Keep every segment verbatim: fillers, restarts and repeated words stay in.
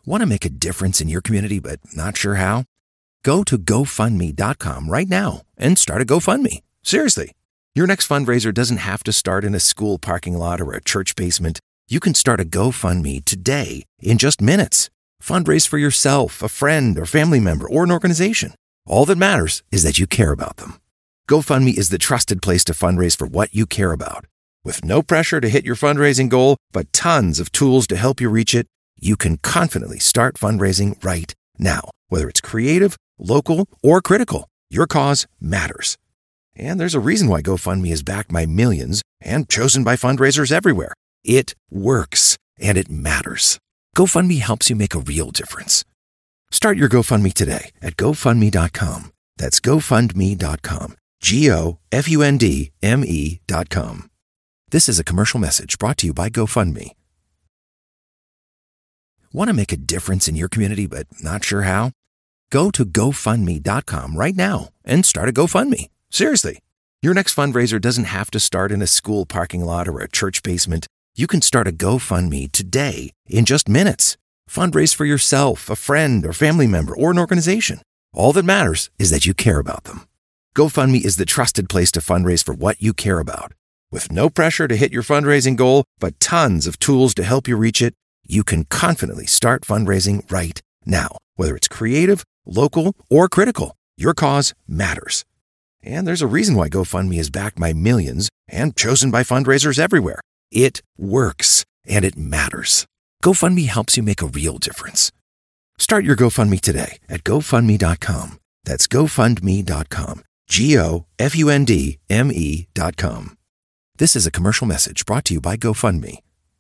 Want to make a difference in your community but not sure how? Go to go fund me dot com right now and start a GoFundMe. Seriously. Your next fundraiser doesn't have to start in a school parking lot or a church basement. You can start a GoFundMe today in just minutes. Fundraise for yourself, a friend, or family member, or an organization. All that matters is that you care about them. GoFundMe is the trusted place to fundraise for what you care about. With no pressure to hit your fundraising goal, but tons of tools to help you reach it, you can confidently start fundraising right now. Whether it's creative, local, or critical, your cause matters. And there's a reason why GoFundMe is backed by millions and chosen by fundraisers everywhere. It works, and it matters. GoFundMe helps you make a real difference. Start your GoFundMe today at go fund me dot com. That's go fund me dot com. G O F U N D M E dot com. This is a commercial message brought to you by GoFundMe. Want to make a difference in your community but not sure how? Go to go fund me dot com right now and start a GoFundMe. Seriously. Your next fundraiser doesn't have to start in a school parking lot or a church basement. You can start a GoFundMe today in just minutes. Fundraise for yourself, a friend, or family member, or an organization. All that matters is that you care about them. GoFundMe is the trusted place to fundraise for what you care about. With no pressure to hit your fundraising goal, but tons of tools to help you reach it, you can confidently start fundraising right now. Whether it's creative, local, or critical, your cause matters. And there's a reason why GoFundMe is backed by millions and chosen by fundraisers everywhere. It works, and it matters. GoFundMe helps you make a real difference. Start your GoFundMe today at go fund me dot com. That's go fund me dot com. G O F U N D M E dot com. This is a commercial message brought to you by GoFundMe.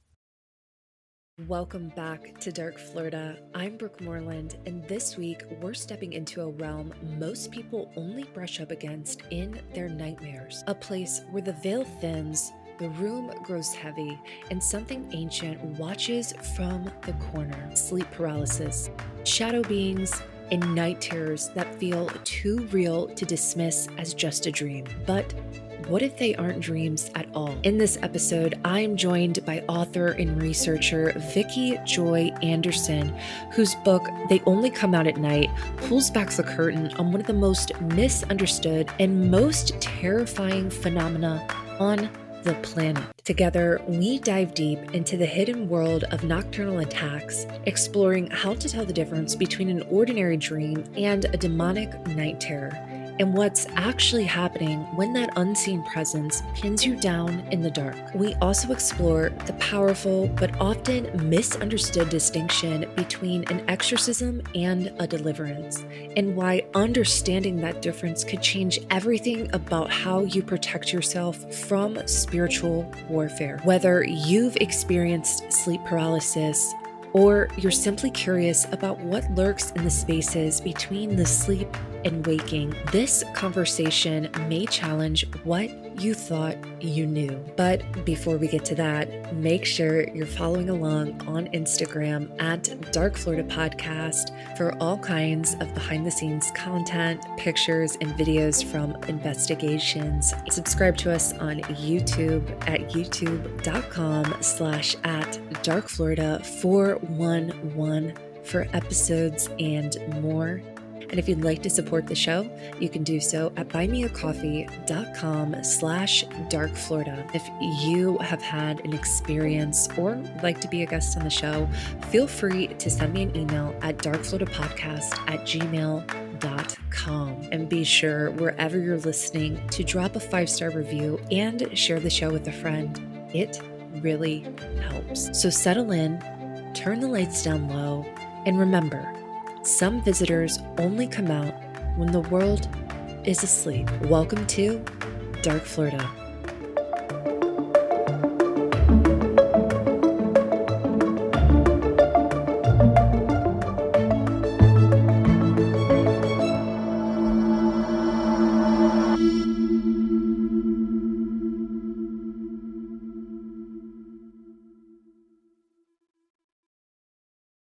Welcome back to Dark Florida. I'm Brooke Moreland, and this week we're stepping into a realm most people only brush up against in their nightmares. A place where the veil thins, the room grows heavy, and something ancient watches from the corner. Sleep paralysis, shadow beings, and night terrors that feel too real to dismiss as just a dream. But what if they aren't dreams at all? In this episode, I'm joined by author and researcher Vicki Joy Anderson, whose book, They Only Come Out at Night, pulls back the curtain on one of the most misunderstood and most terrifying phenomena on the planet. Together, we dive deep into the hidden world of nocturnal attacks, exploring how to tell the difference between an ordinary dream and a demonic night terror, and what's actually happening when that unseen presence pins you down in the dark. We also explore the powerful but often misunderstood distinction between an exorcism and a deliverance, and why understanding that difference could change everything about how you protect yourself from spiritual warfare. Whether you've experienced sleep paralysis, or you're simply curious about what lurks in the spaces between the sleep and waking, this conversation may challenge what you thought you knew. But before we get to that, make sure you're following along on Instagram at Dark Florida Podcast for all kinds of behind the scenes content, pictures, and videos from investigations. Subscribe to us on YouTube at youtube.com slash at Dark Florida four one one for episodes and more. And if you'd like to support the show, you can do so at buymeacoffee.com slash dark Florida. If you have had an experience or would like to be a guest on the show, feel free to send me an email at darkfloridatopodcast at gmail dot com. And be sure, wherever you're listening, to drop a five-star review and share the show with a friend. It really helps. So settle in, turn the lights down low, and remember, some visitors only come out when the world is asleep. Welcome to Dark Florida.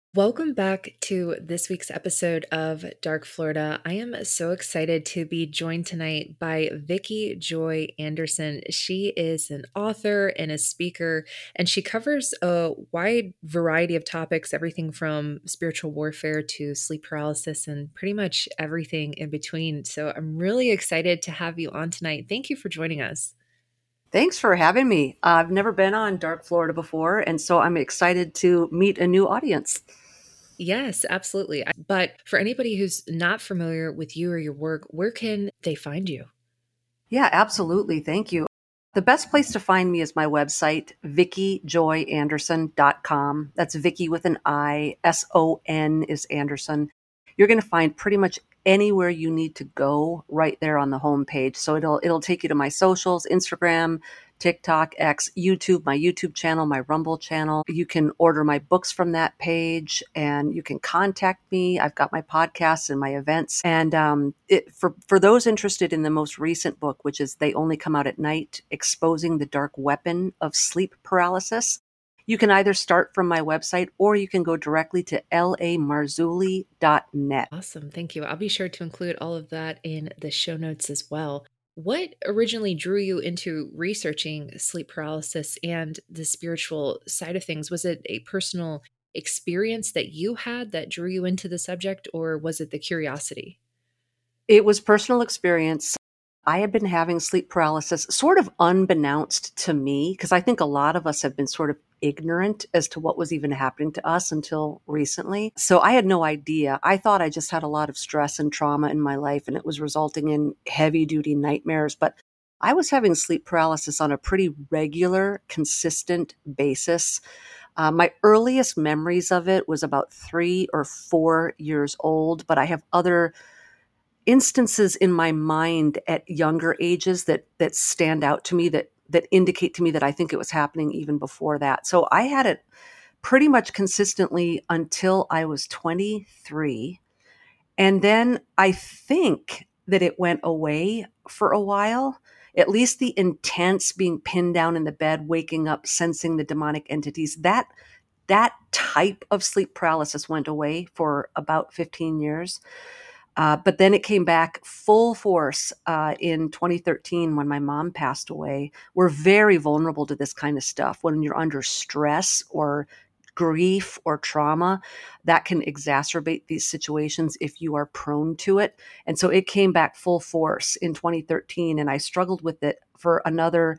Welcome back to this week's episode of Dark Florida. I am so excited to be joined tonight by Vicki Joy Anderson. She is an author and a speaker, and she covers a wide variety of topics, everything from spiritual warfare to sleep paralysis and pretty much everything in between. So I'm really excited to have you on tonight. Thank you for joining us. Thanks for having me. I've never been on Dark Florida before, and so I'm excited to meet a new audience. Yes, absolutely. But for anybody who's not familiar with you or your work, where can they find you? Yeah, absolutely. Thank you. The best place to find me is my website, vicki joy anderson dot com. That's Vicki with an I, S O N is Anderson. You're going to find pretty much anywhere you need to go right there on the homepage. So it'll it'll take you to my socials, Instagram, TikTok, X, YouTube, my YouTube channel, my Rumble channel. You can order my books from that page, and you can contact me. I've got my podcasts and my events. And um, it, for, for those interested in the most recent book, which is They Only Come Out at Night, Exposing the Dark Weapon of Sleep Paralysis, you can either start from my website or you can go directly to l a marzulli dot net. Awesome. Thank you. I'll be sure to include all of that in the show notes as well. What originally drew you into researching sleep paralysis and the spiritual side of things? Was it a personal experience that you had that drew you into the subject, or was it the curiosity? It was personal experience. I had been having sleep paralysis sort of unbeknownst to me, because I think a lot of us have been sort of ignorant as to what was even happening to us until recently. So I had no idea. I thought I just had a lot of stress and trauma in my life, and it was resulting in heavy duty nightmares. But I was having sleep paralysis on a pretty regular, consistent basis. Uh, my earliest memories of it was about three or four years old, but I have other instances in my mind at younger ages that that stand out to me, that that indicate to me that I think it was happening even before that. So I had it pretty much consistently until I was twenty-three. And then I think that it went away for a while. At least the intense being pinned down in the bed, waking up, sensing the demonic entities, that that type of sleep paralysis went away for about fifteen years. Uh, but then it came back full force uh, in twenty thirteen when my mom passed away. We're very vulnerable to this kind of stuff when you're under stress or grief or trauma. That can exacerbate these situations if you are prone to it. And so it came back full force in twenty thirteen, and I struggled with it for another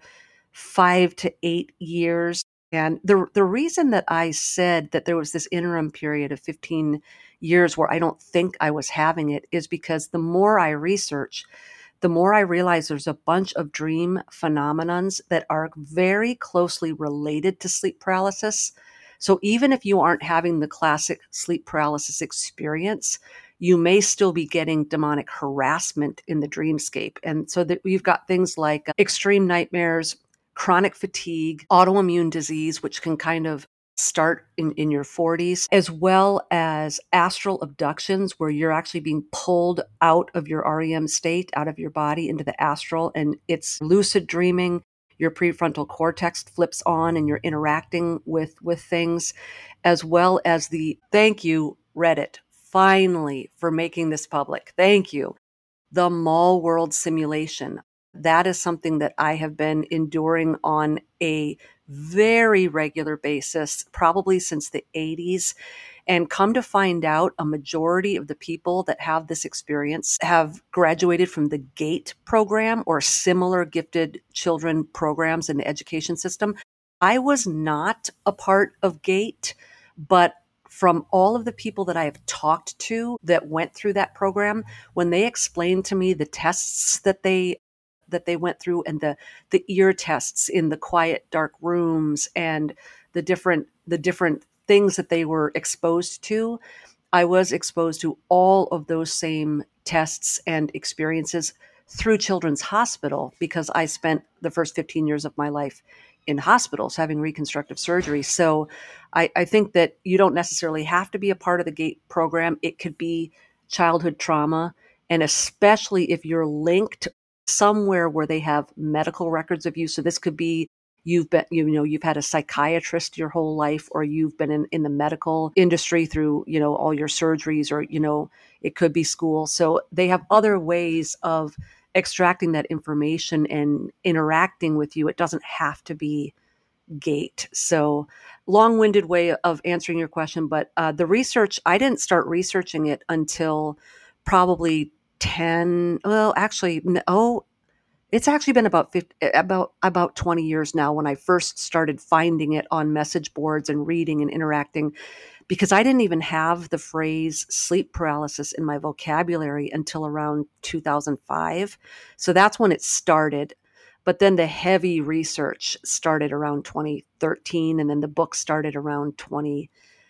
five to eight years. And the the reason that I said that there was this interim period of fifteen years where I don't think I was having it is because the more I research, the more I realize there's a bunch of dream phenomenons that are very closely related to sleep paralysis. So even if you aren't having the classic sleep paralysis experience, you may still be getting demonic harassment in the dreamscape. And so that you've got things like extreme nightmares, chronic fatigue, autoimmune disease, which can kind of start in, in your forties, as well as astral abductions, where you're actually being pulled out of your R E M state, out of your body into the astral, and it's lucid dreaming. Your prefrontal cortex flips on and you're interacting with, with things, as well as the, thank you, Reddit, finally, for making this public. Thank you. The mall world simulation. That is something that I have been enduring on a very regular basis, probably since the eighties. And come to find out, a majority of the people that have this experience have graduated from the GATE program or similar gifted children programs in the education system. I was not a part of GATE, but from all of the people that I have talked to that went through that program, when they explained to me the tests that they that they went through, and the the ear tests in the quiet dark rooms, and the different the different things that they were exposed to, I was exposed to all of those same tests and experiences through Children's Hospital, because I spent the first fifteen years of my life in hospitals having reconstructive surgery. So I, I think that you don't necessarily have to be a part of the GATE program. It could be childhood trauma, and especially if you're linked somewhere where they have medical records of you. So this could be you've been, you know, you've had a psychiatrist your whole life, or you've been in, in the medical industry through, you know, all your surgeries, or, you know, it could be school. So they have other ways of extracting that information and interacting with you. It doesn't have to be gate. So long-winded way of answering your question, but uh, the research, I didn't start researching it until probably ten, well, actually, oh, it's actually been about fifty, about about twenty years now when I first started finding it on message boards and reading and interacting, because I didn't even have the phrase sleep paralysis in my vocabulary until around two thousand five. So that's when it started. But then the heavy research started around twenty thirteen, and then the book started around twenty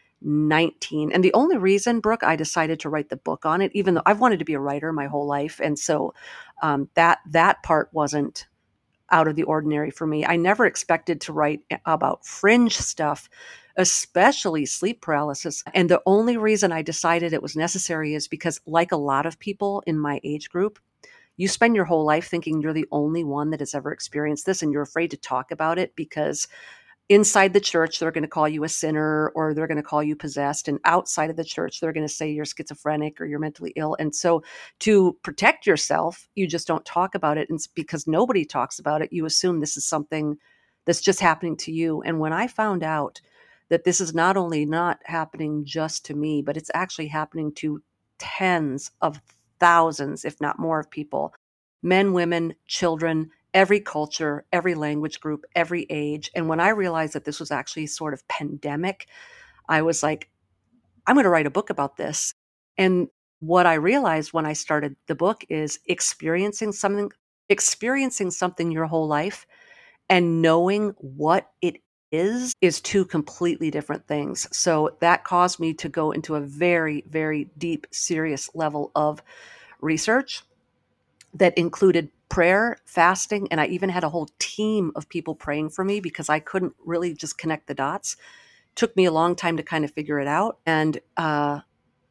nineteen. And the only reason, Brooke, I decided to write the book on it, even though I've wanted to be a writer my whole life, and so um, that that part wasn't out of the ordinary for me. I never expected to write about fringe stuff, especially sleep paralysis. And the only reason I decided it was necessary is because, like a lot of people in my age group, you spend your whole life thinking you're the only one that has ever experienced this, and you're afraid to talk about it because inside the church, they're going to call you a sinner, or they're going to call you possessed. And outside of the church, they're going to say you're schizophrenic or you're mentally ill. And so to protect yourself, you just don't talk about it. And because nobody talks about it, you assume this is something that's just happening to you. And when I found out that this is not only not happening just to me, but it's actually happening to tens of thousands, if not more, of people, men, women, children, every culture, every language group, every age. And when I realized that this was actually sort of pandemic, I was like, I'm going to write a book about this. And what I realized when I started the book is experiencing something, experiencing something your whole life and knowing what it is, is two completely different things. So that caused me to go into a very, very deep, serious level of research that included prayer, fasting, and I even had a whole team of people praying for me because I couldn't really just connect the dots. Took me a long time to kind of figure it out. And uh,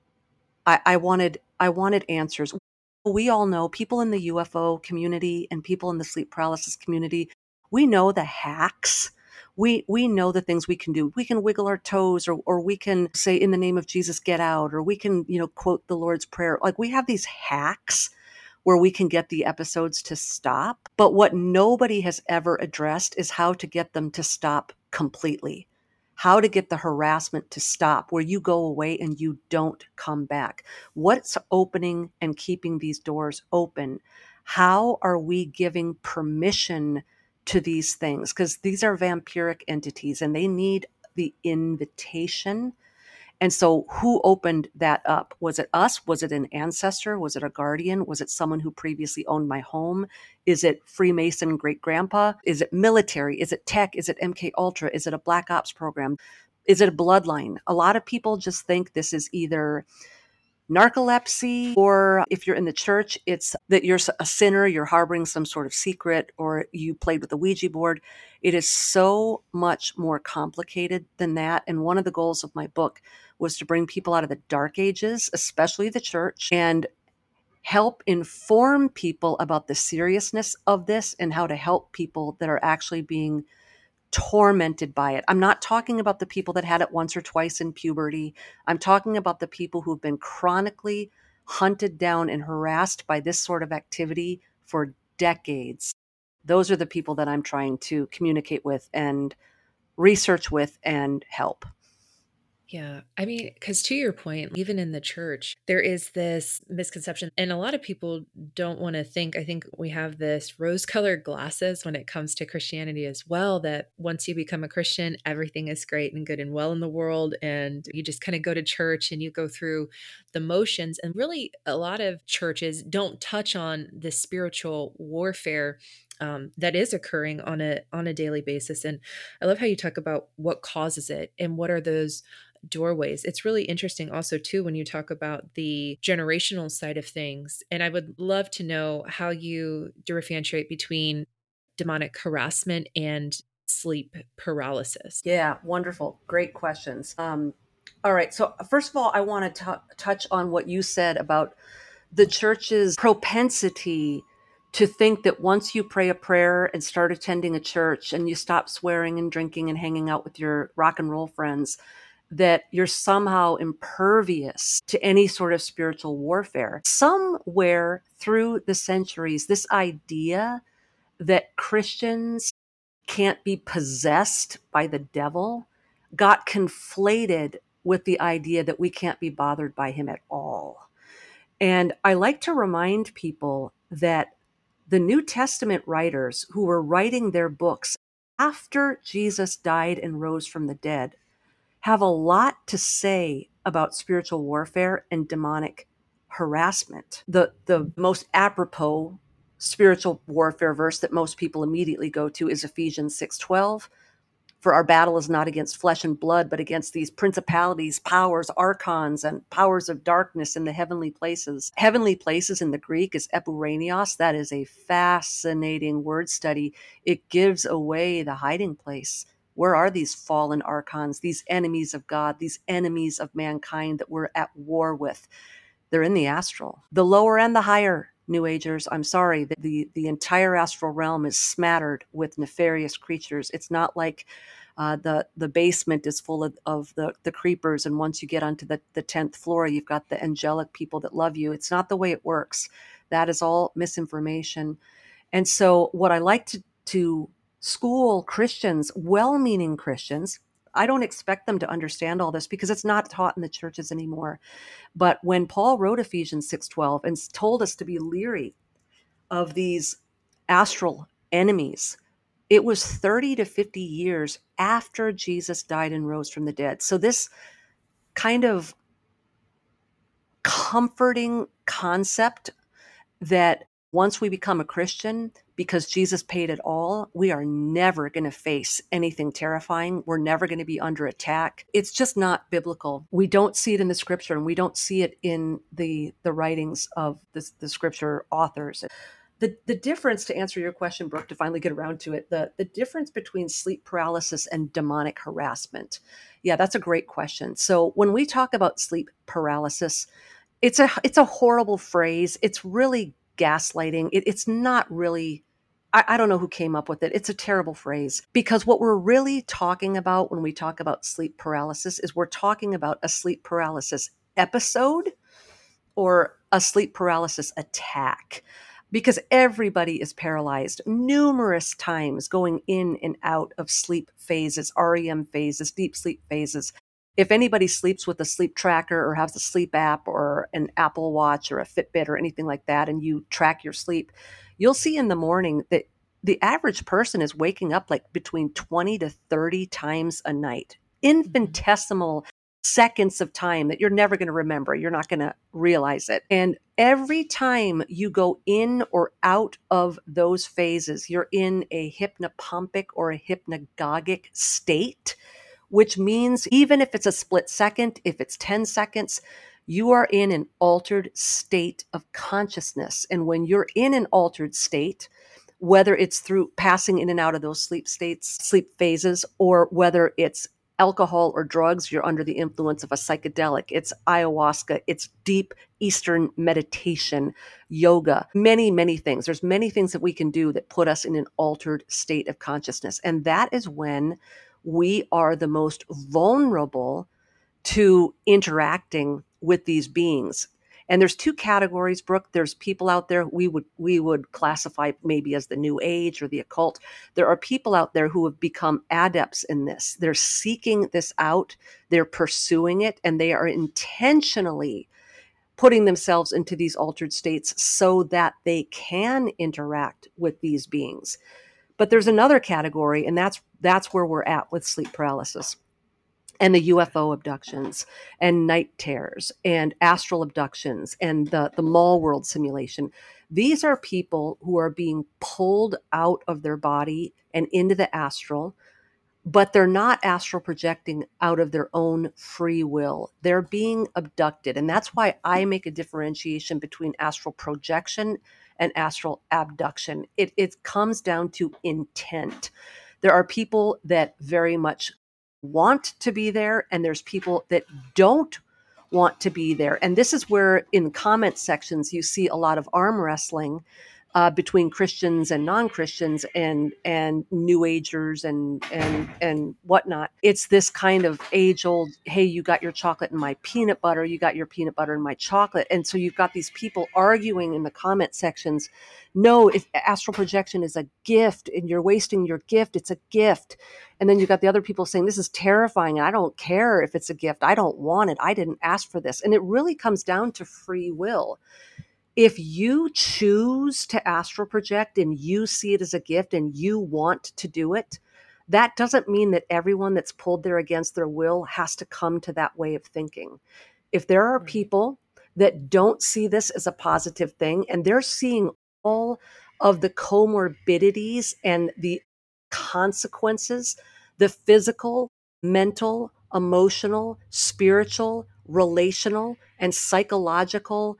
I, I wanted I wanted answers. We all know, people in the U F O community and people in the sleep paralysis community, we know the hacks. We we know the things we can do. We can wiggle our toes, or or we can say, in the name of Jesus, get out, or we can, you know, quote the Lord's Prayer. Like, we have these hacks where we can get the episodes to stop. But what nobody has ever addressed is how to get them to stop completely. How to get the harassment to stop, where you go away and you don't come back. What's opening and keeping these doors open? How are we giving permission to these things? Because these are vampiric entities and they need the invitation. And so who opened that up? Was it us? Was it an ancestor? Was it a guardian? Was it someone who previously owned my home? Is it Freemason great grandpa? Is it military? Is it tech? Is it M K Ultra? Is it a black ops program? Is it a bloodline? A lot of people just think this is either narcolepsy, or if you're in the church, it's that you're a sinner, you're harboring some sort of secret, or you played with the Ouija board. It is so much more complicated than that. And one of the goals of my book was to bring people out of the dark ages, especially the church, and help inform people about the seriousness of this and how to help people that are actually being tormented by it. I'm not talking about the people that had it once or twice in puberty. I'm talking about the people who've been chronically hunted down and harassed by this sort of activity for decades. Those are the people that I'm trying to communicate with and research with and help. Yeah. I mean, because to your point, even in the church, there is this misconception, and a lot of people don't want to think. I think we have this rose colored glasses when it comes to Christianity as well, that once you become a Christian, everything is great and good and well in the world. And you just kind of go to church and you go through the motions. And really, a lot of churches don't touch on the spiritual warfare Um, that is occurring on a on a daily basis. And I love how you talk about what causes it and what are those doorways. It's really interesting also too when you talk about the generational side of things. And I would love to know how you differentiate between demonic harassment and sleep paralysis. Yeah, wonderful. Great questions. Um, all right. So first of all, I want to touch on what you said about the church's propensity to think that once you pray a prayer and start attending a church and you stop swearing and drinking and hanging out with your rock and roll friends, that you're somehow impervious to any sort of spiritual warfare. Somewhere through the centuries, this idea that Christians can't be possessed by the devil got conflated with the idea that we can't be bothered by him at all. And I like to remind people that the New Testament writers who were writing their books after Jesus died and rose from the dead have a lot to say about spiritual warfare and demonic harassment. The, the most apropos spiritual warfare verse that most people immediately go to is Ephesians six twelve. For our battle is not against flesh and blood, but against these principalities, powers, archons, and powers of darkness in the heavenly places. Heavenly places in the Greek is epuranios. That is a fascinating word study. It gives away the hiding place. Where are these fallen archons, these enemies of God, these enemies of mankind that we're at war with? They're in the astral. The lower and the higher, New Agers, I'm sorry, the, the, the entire astral realm is smattered with nefarious creatures. It's not like uh, the, the basement is full of, of the, the creepers, and once you get onto the, the tenth floor, you've got the angelic people that love you. It's not the way it works. That is all misinformation. And so what I like to, to school Christians, well-meaning Christians, I don't expect them to understand all this because it's not taught in the churches anymore. But when Paul wrote Ephesians six twelve and told us to be leery of these astral enemies, it was thirty to fifty years after Jesus died and rose from the dead. So this kind of comforting concept that once we become a Christian, because Jesus paid it all, we are never going to face anything terrifying. We're never going to be under attack. It's just not biblical. We don't see it in the scripture, and we don't see it in the, the writings of the, the scripture authors. The, the difference, to answer your question, Brooke, to finally get around to it, the, the difference between sleep paralysis and demonic harassment. Yeah, that's a great question. So when we talk about sleep paralysis, it's a it's a horrible phrase. It's really gaslighting. It, it's not really, I, I don't know who came up with it. It's a terrible phrase, because what we're really talking about when we talk about sleep paralysis is we're talking about a sleep paralysis episode or a sleep paralysis attack, because everybody is paralyzed numerous times going in and out of sleep phases, R E M phases, deep sleep phases. If anybody sleeps with a sleep tracker or has a sleep app or an Apple Watch or a Fitbit or anything like that, and you track your sleep, you'll see in the morning that the average person is waking up like between twenty to thirty times a night. Infinitesimal seconds of time that you're never going to remember. You're not going to realize it. And every time you go in or out of those phases, you're in a hypnopompic or a hypnagogic state, which means even if it's a split second, if it's ten seconds, you are in an altered state of consciousness. And when you're in an altered state, whether it's through passing in and out of those sleep states, sleep phases, or whether it's alcohol or drugs, you're under the influence of a psychedelic, it's ayahuasca, it's deep Eastern meditation, yoga, many, many things. There's many things that we can do that put us in an altered state of consciousness. And that is when we are the most vulnerable to interacting with these beings. And there's two categories, Brooke. There's people out there we would we would classify maybe as the New Age or the occult. There are people out there who have become adepts in this. They're seeking this out, they're pursuing it, and they are intentionally putting themselves into these altered states so that they can interact with these beings. But there's another category, and that's that's where we're at with sleep paralysis and the U F O abductions and night terrors and astral abductions and the, the mall world simulation. These are people who are being pulled out of their body and into the astral, but they're not astral projecting out of their own free will. They're being abducted. And that's why I make a differentiation between astral projection and astral abduction. It, it comes down to intent. There are people that very much want to be there, and there's people that don't want to be there. And this is where in comment sections you see a lot of arm wrestling uh, between Christians and non-Christians and and New Agers and and and whatnot. It's this kind of age-old, hey, you got your chocolate and my peanut butter, you got your peanut butter and my chocolate. And so you've got these people arguing in the comment sections. No, if astral projection is a gift and you're wasting your gift, it's a gift. And then you've got the other people saying, this is terrifying. I don't care if it's a gift. I don't want it. I didn't ask for this. And it really comes down to free will. If you choose to astral project and you see it as a gift and you want to do it, that doesn't mean that everyone that's pulled there against their will has to come to that way of thinking. If there are Right. people that don't see this as a positive thing and they're seeing all of the comorbidities and the consequences, the physical, mental, emotional, spiritual, relational, and psychological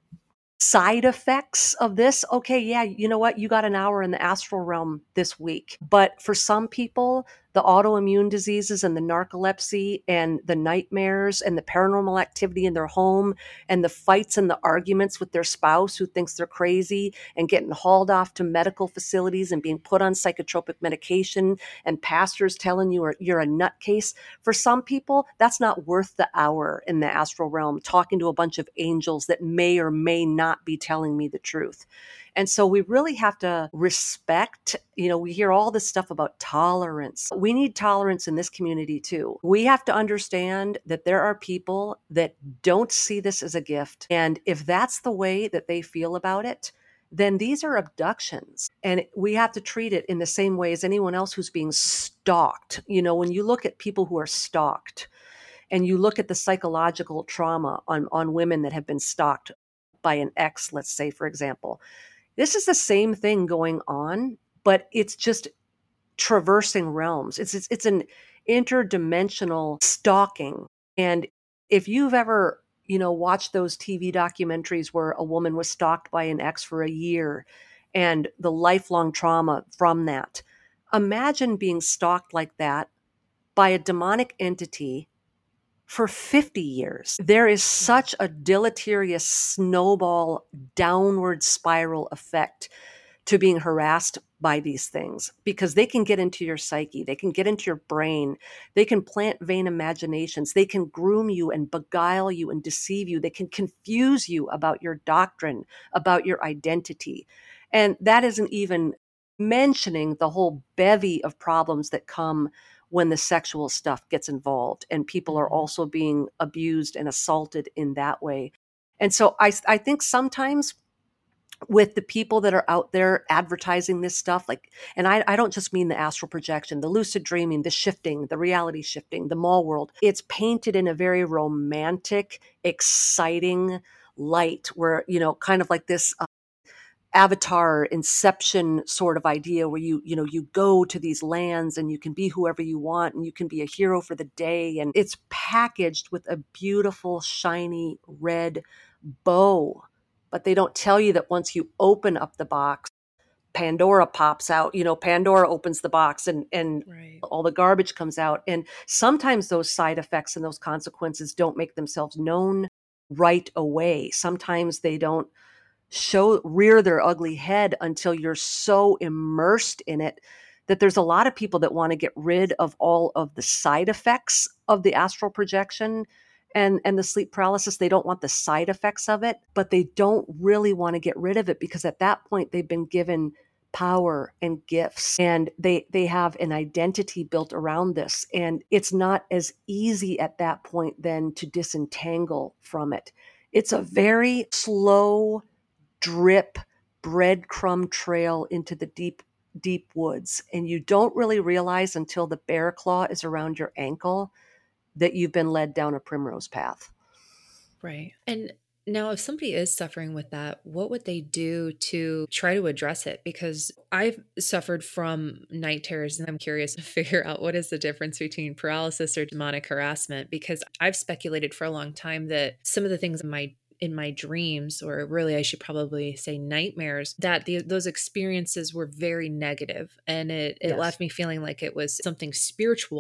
side effects of this, okay, yeah, you know what? You got an hour in the astral realm this week. But for some people, the autoimmune diseases and the narcolepsy and the nightmares and the paranormal activity in their home and the fights and the arguments with their spouse who thinks they're crazy and getting hauled off to medical facilities and being put on psychotropic medication and pastors telling you are, you're a nutcase. For some people, that's not worth the hour in the astral realm talking to a bunch of angels that may or may not be telling me the truth. And so we really have to respect, you know, we hear all this stuff about tolerance. We need tolerance in this community too. We have to understand that there are people that don't see this as a gift. And if that's the way that they feel about it, then these are abductions. And we have to treat it in the same way as anyone else who's being stalked. You know, when you look at people who are stalked and you look at the psychological trauma on, on women that have been stalked by an ex, let's say, for example, this is the same thing going on, but it's just traversing realms. It's, it's, it's an interdimensional stalking. And if you've ever, you know, watched those T V documentaries where a woman was stalked by an ex for a year and the lifelong trauma from that, imagine being stalked like that by a demonic entity for fifty years. There is such a deleterious snowball downward spiral effect to being harassed by these things because they can get into your psyche, they can get into your brain, they can plant vain imaginations, they can groom you and beguile you and deceive you, they can confuse you about your doctrine, about your identity. And that isn't even mentioning the whole bevy of problems that come when the sexual stuff gets involved and people are also being abused and assaulted in that way. And so I, I think sometimes with the people that are out there advertising this stuff, like, and I, I don't just mean the astral projection, the lucid dreaming, the shifting, the reality shifting, the mall world, it's painted in a very romantic, exciting light where, you know, kind of like this uh, Avatar Inception sort of idea where you, you know, you go to these lands and you can be whoever you want and you can be a hero for the day. And it's packaged with a beautiful, shiny red bow. But they don't tell you that once you open up the box, Pandora pops out, you know, Pandora opens the box and, and Right. all the garbage comes out. And sometimes those side effects and those consequences don't make themselves known right away. Sometimes they don't show rear their ugly head until you're so immersed in it that there's a lot of people that want to get rid of all of the side effects of the astral projection and and the sleep paralysis. They don't want the side effects of it, but they don't really want to get rid of it because at that point they've been given power and gifts and they they have an identity built around this, and it's not as easy at that point then to disentangle from it. It's a very slow drip breadcrumb trail into the deep, deep woods. And you don't really realize until the bear claw is around your ankle that you've been led down a primrose path. Right. And now, if somebody is suffering with that, what would they do to try to address it? Because I've suffered from night terrors and I'm curious to figure out what is the difference between paralysis or demonic harassment, because I've speculated for a long time that some of the things in my in my dreams, or really I should probably say nightmares, that the, those experiences were very negative and it, it Yes. left me feeling like it was something spiritual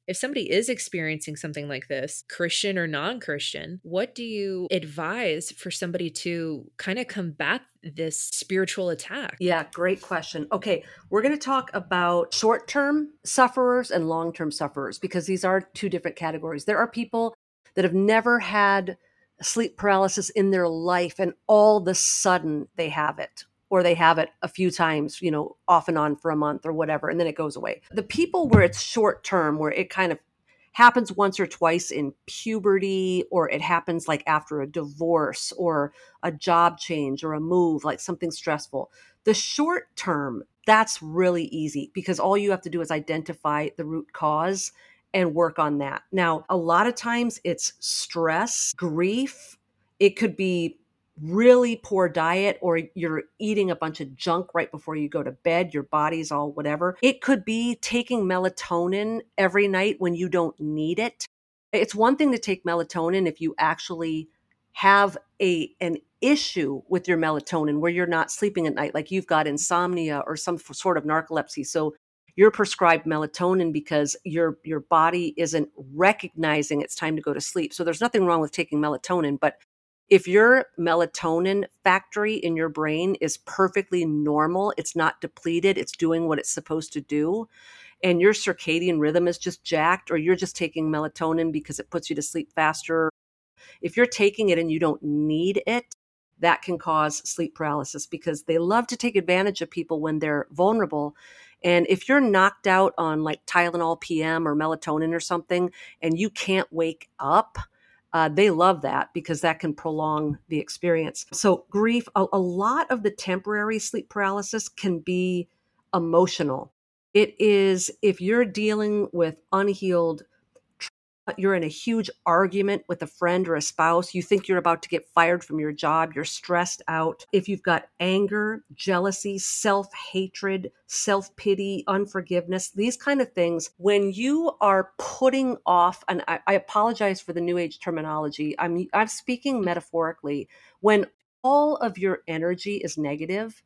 if somebody is experiencing something like this, Christian or non-Christian, what do you advise for somebody to kind of combat this spiritual attack? Yeah, great question. Okay, we're going to talk about short-term sufferers and long-term sufferers because these are two different categories. There are people that have never had sleep paralysis in their life and all of a sudden they have it, or they have it a few times, you know, off and on for a month or whatever, and then it goes away. The people where it's short-term, where it kind of happens once or twice in puberty, or it happens like after a divorce or a job change or a move, like something stressful. The short term, that's really easy because all you have to do is identify the root cause and work on that. Now, a lot of times it's stress, grief. It could be really poor diet, or you're eating a bunch of junk right before you go to bed. Your body's all whatever. It could be taking melatonin every night when you don't need it. It's one thing to take melatonin if you actually have a an issue with your melatonin where you're not sleeping at night, like you've got insomnia or some sort of narcolepsy. So you're prescribed melatonin because your your body isn't recognizing it's time to go to sleep. So there's nothing wrong with taking melatonin, but if your melatonin factory in your brain is perfectly normal, it's not depleted, it's doing what it's supposed to do, and your circadian rhythm is just jacked, or you're just taking melatonin because it puts you to sleep faster, if you're taking it and you don't need it, that can cause sleep paralysis because they love to take advantage of people when they're vulnerable. And if you're knocked out on like Tylenol P M or melatonin or something, and you can't wake up, Uh, they love that because that can prolong the experience. So grief, a, a lot of the temporary sleep paralysis can be emotional. It is if you're dealing with unhealed trauma, you're in a huge argument with a friend or a spouse, you think you're about to get fired from your job, you're stressed out. If you've got anger, jealousy, self-hatred, self-pity, unforgiveness, these kind of things, when you are putting off, and I, I apologize for the new age terminology, I'm I'm speaking metaphorically, when all of your energy is negative,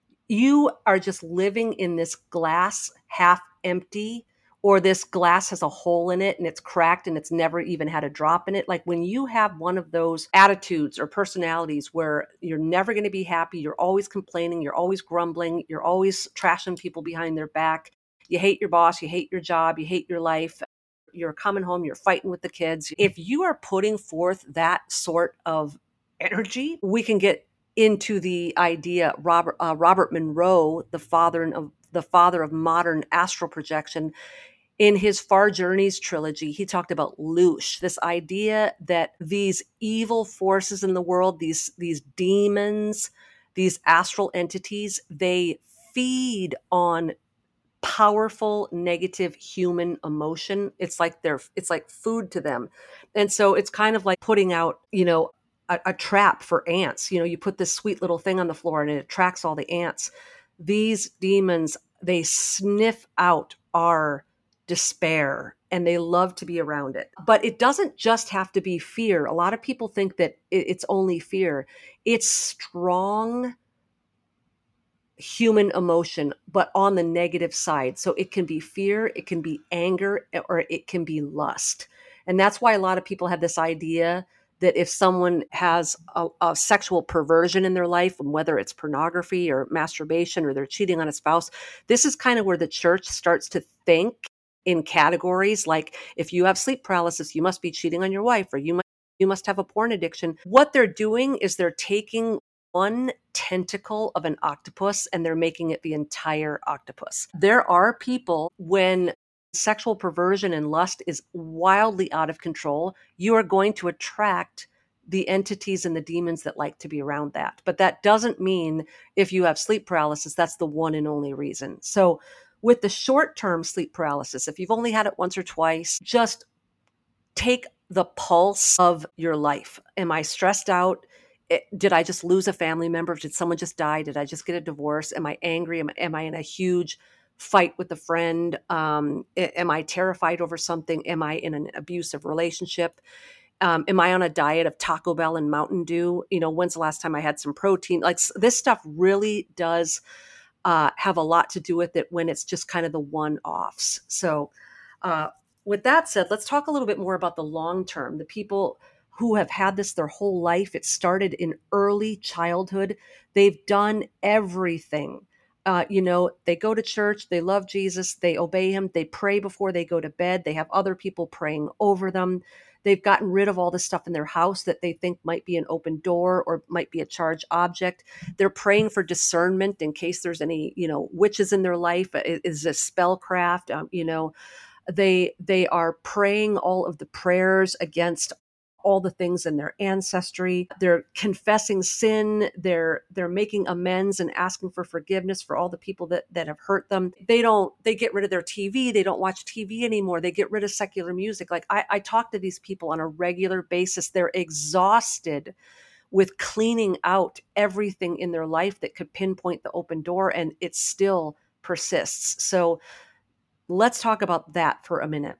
you are just living in this glass half empty, or this glass has a hole in it and it's cracked and it's never even had a drop in it. Like when you have one of those attitudes or personalities where you're never going to be happy, you're always complaining, you're always grumbling, you're always trashing people behind their back, you hate your boss, you hate your job, you hate your life, you're coming home, you're fighting with the kids. If you are putting forth that sort of energy, we can get into the idea. Robert uh, Robert Monroe, the father of the father of modern astral projection, in his Far Journeys trilogy, he talked about loosh, this idea that these evil forces in the world, these these demons, these astral entities, they feed on powerful negative human emotion. It's like they're it's like food to them. And so it's kind of like putting out, you know, a, a trap for ants. You know, you put this sweet little thing on the floor and it attracts all the ants. These demons, they sniff out our despair and they love to be around it. But it doesn't just have to be fear. A lot of people think that it, it's only fear. It's strong human emotion, but on the negative side. So it can be fear, it can be anger, or it can be lust. And that's why a lot of people have this idea that if someone has a, a sexual perversion in their life, and whether it's pornography or masturbation or they're cheating on a spouse, this is kind of where the church starts to think in categories like, if you have sleep paralysis, you must be cheating on your wife, or you must, you must have a porn addiction. What they're doing is they're taking one tentacle of an octopus and they're making it the entire octopus. There are people, when sexual perversion and lust is wildly out of control, you are going to attract the entities and the demons that like to be around that. But that doesn't mean if you have sleep paralysis, that's the one and only reason. So with the short-term sleep paralysis, if you've only had it once or twice, just take the pulse of your life. Am I stressed out? Did I just lose a family member? Did someone just die? Did I just get a divorce? Am I angry? Am, am I in a huge fight with a friend? Um, am I terrified over something? Am I in an abusive relationship? Um, am I on a diet of Taco Bell and Mountain Dew? You know, when's the last time I had some protein? Like, this stuff really does uh, have a lot to do with it when it's just kind of the one-offs. So uh, With that said, let's talk a little bit more about the long term, the people who have had this their whole life. It started in early childhood. They've done everything. Uh, you know, they go to church, they love Jesus, they obey him, they pray before they go to bed, they have other people praying over them. They've gotten rid of all the stuff in their house that they think might be an open door or might be a charged object. They're praying for discernment in case there's any, you know, witches in their life. Is this spellcraft? Um, you know, they they are praying all of the prayers against all the things in their ancestry. They're confessing sin. They're they're making amends and asking for forgiveness for all the people that that have hurt them. They don't they get rid of their T V. They don't watch T V anymore. They get rid of secular music. Like I, I talk to these people on a regular basis. They're exhausted with cleaning out everything in their life that could pinpoint the open door, and it still persists. So let's talk about that for a minute.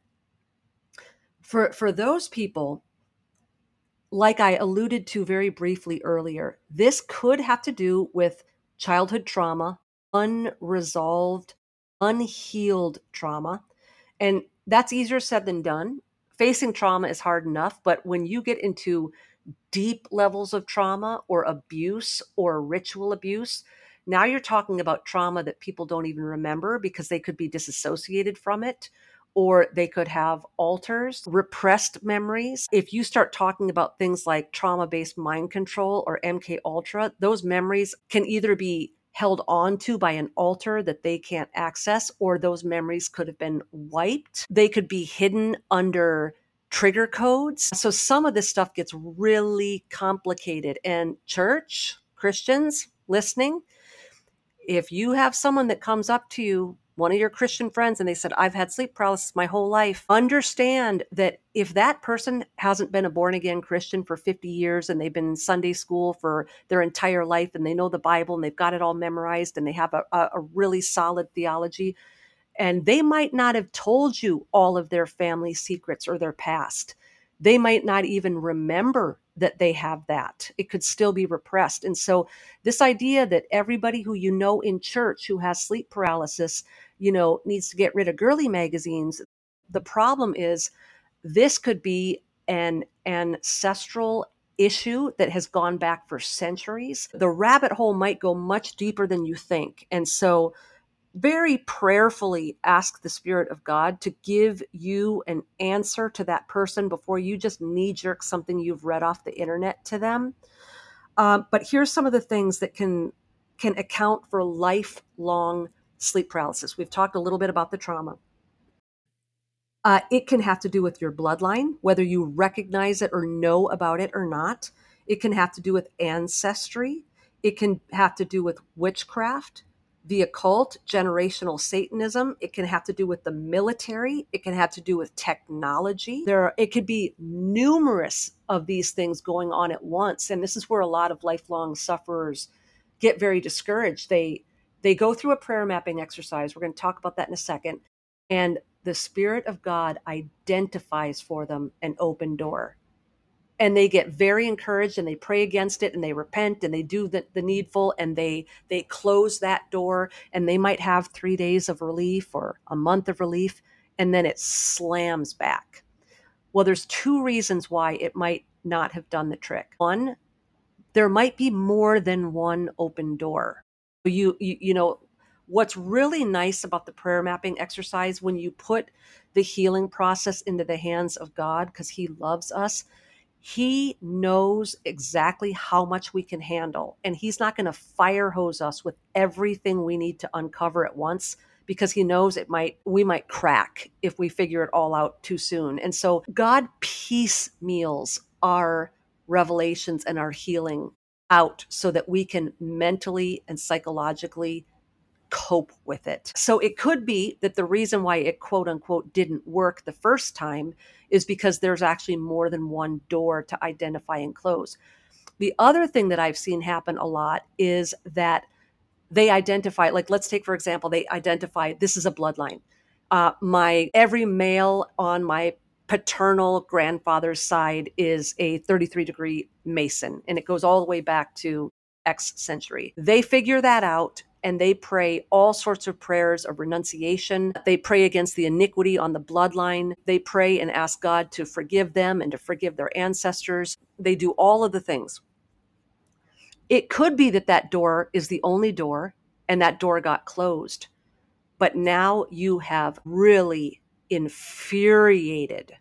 For for those people, like I alluded to very briefly earlier, this could have to do with childhood trauma, unresolved, unhealed trauma. And that's easier said than done. Facing trauma is hard enough, but when you get into deep levels of trauma or abuse or ritual abuse, now you're talking about trauma that people don't even remember because they could be disassociated from it, or they could have alters, repressed memories. If you start talking about things like trauma-based mind control or M K Ultra, those memories can either be held on to by an alter that they can't access, or those memories could have been wiped. They could be hidden under trigger codes. So some of this stuff gets really complicated. And church, Christians listening, if you have someone that comes up to you, one of your Christian friends, and they said, I've had sleep paralysis my whole life, understand that if that person hasn't been a born again Christian for fifty years and they've been in Sunday school for their entire life and they know the Bible and they've got it all memorized and they have a, a really solid theology, and they might not have told you all of their family secrets or their past. They might not even remember that they have that. It could still be repressed. And so this idea that everybody who you know in church who has sleep paralysis, you know, needs to get rid of girly magazines. The problem is this could be an ancestral issue that has gone back for centuries. The rabbit hole might go much deeper than you think. And so very prayerfully ask the Spirit of God to give you an answer to that person before you just knee-jerk something you've read off the internet to them. Um, but here's some of the things that can can account for lifelong sleep paralysis. We've talked a little bit about the trauma. Uh, it can have to do with your bloodline, whether you recognize it or know about it or not. It can have to do with ancestry. It can have to do with witchcraft, the occult, generational Satanism. It can have to do with the military. It can have to do with technology. There, are, it could be numerous of these things going on at once. And this is where a lot of lifelong sufferers get very discouraged. They, they go through a prayer mapping exercise. We're going to talk about that in a second. And the Spirit of God identifies for them an open door. And they get very encouraged and they pray against it and they repent and they do the, the needful and they they close that door, and they might have three days of relief or a month of relief, and then it slams back. Well, there's two reasons why it might not have done the trick. One, there might be more than one open door. You, you, you know, what's really nice about the prayer mapping exercise, when you put the healing process into the hands of God, because He loves us, He knows exactly how much we can handle. And He's not going to fire hose us with everything we need to uncover at once, because He knows it might, we might crack if we figure it all out too soon. And so God piecemeals our revelations and our healing out so that we can mentally and psychologically cope with it. So it could be that the reason why it quote unquote didn't work the first time is because there's actually more than one door to identify and close. The other thing that I've seen happen a lot is that they identify, like, let's take, for example, they identify this is a bloodline. Uh, my every male on my paternal grandfather's side is a thirty-three degree Mason, and it goes all the way back to X century. They figure that out. and they pray all sorts of prayers of renunciation. They pray against the iniquity on the bloodline. They pray and ask God to forgive them and to forgive their ancestors. They do all of the things. It could be that that door is the only door and that door got closed. But now you have really infuriated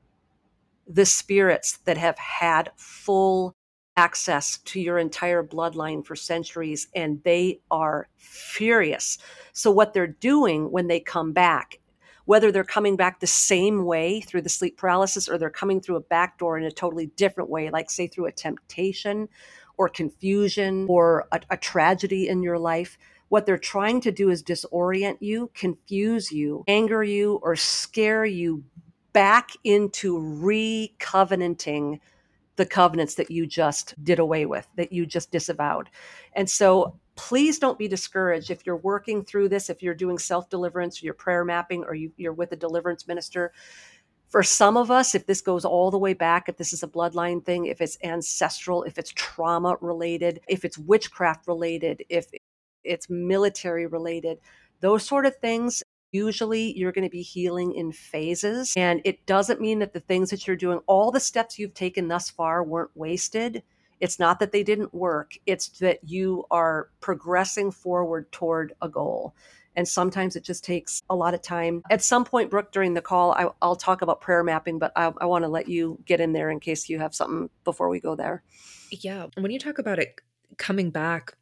the spirits that have had full access to your entire bloodline for centuries, and they are furious. So what they're doing when they come back, whether they're coming back the same way through the sleep paralysis or they're coming through a back door in a totally different way, like say through a temptation or confusion or a, a tragedy in your life, what they're trying to do is disorient you, confuse you, anger you, or scare you back into re-covenanting the covenants that you just did away with, that you just disavowed. And so please don't be discouraged if you're working through this, if you're doing self-deliverance, or you're prayer mapping, or you, you're with a deliverance minister. For some of us, if this goes all the way back, if this is a bloodline thing, if it's ancestral, if it's trauma related, if it's witchcraft related, if it's military related, those sort of things, usually you're going to be healing in phases. And it doesn't mean that the things that you're doing, all the steps you've taken thus far weren't wasted. It's not that they didn't work. It's that you are progressing forward toward a goal. And sometimes it just takes a lot of time. At some point, Brooke, during the call, I, I'll talk about prayer mapping, but I, I want to let you get in there in case you have something before we go there. Yeah. When you talk about it coming back,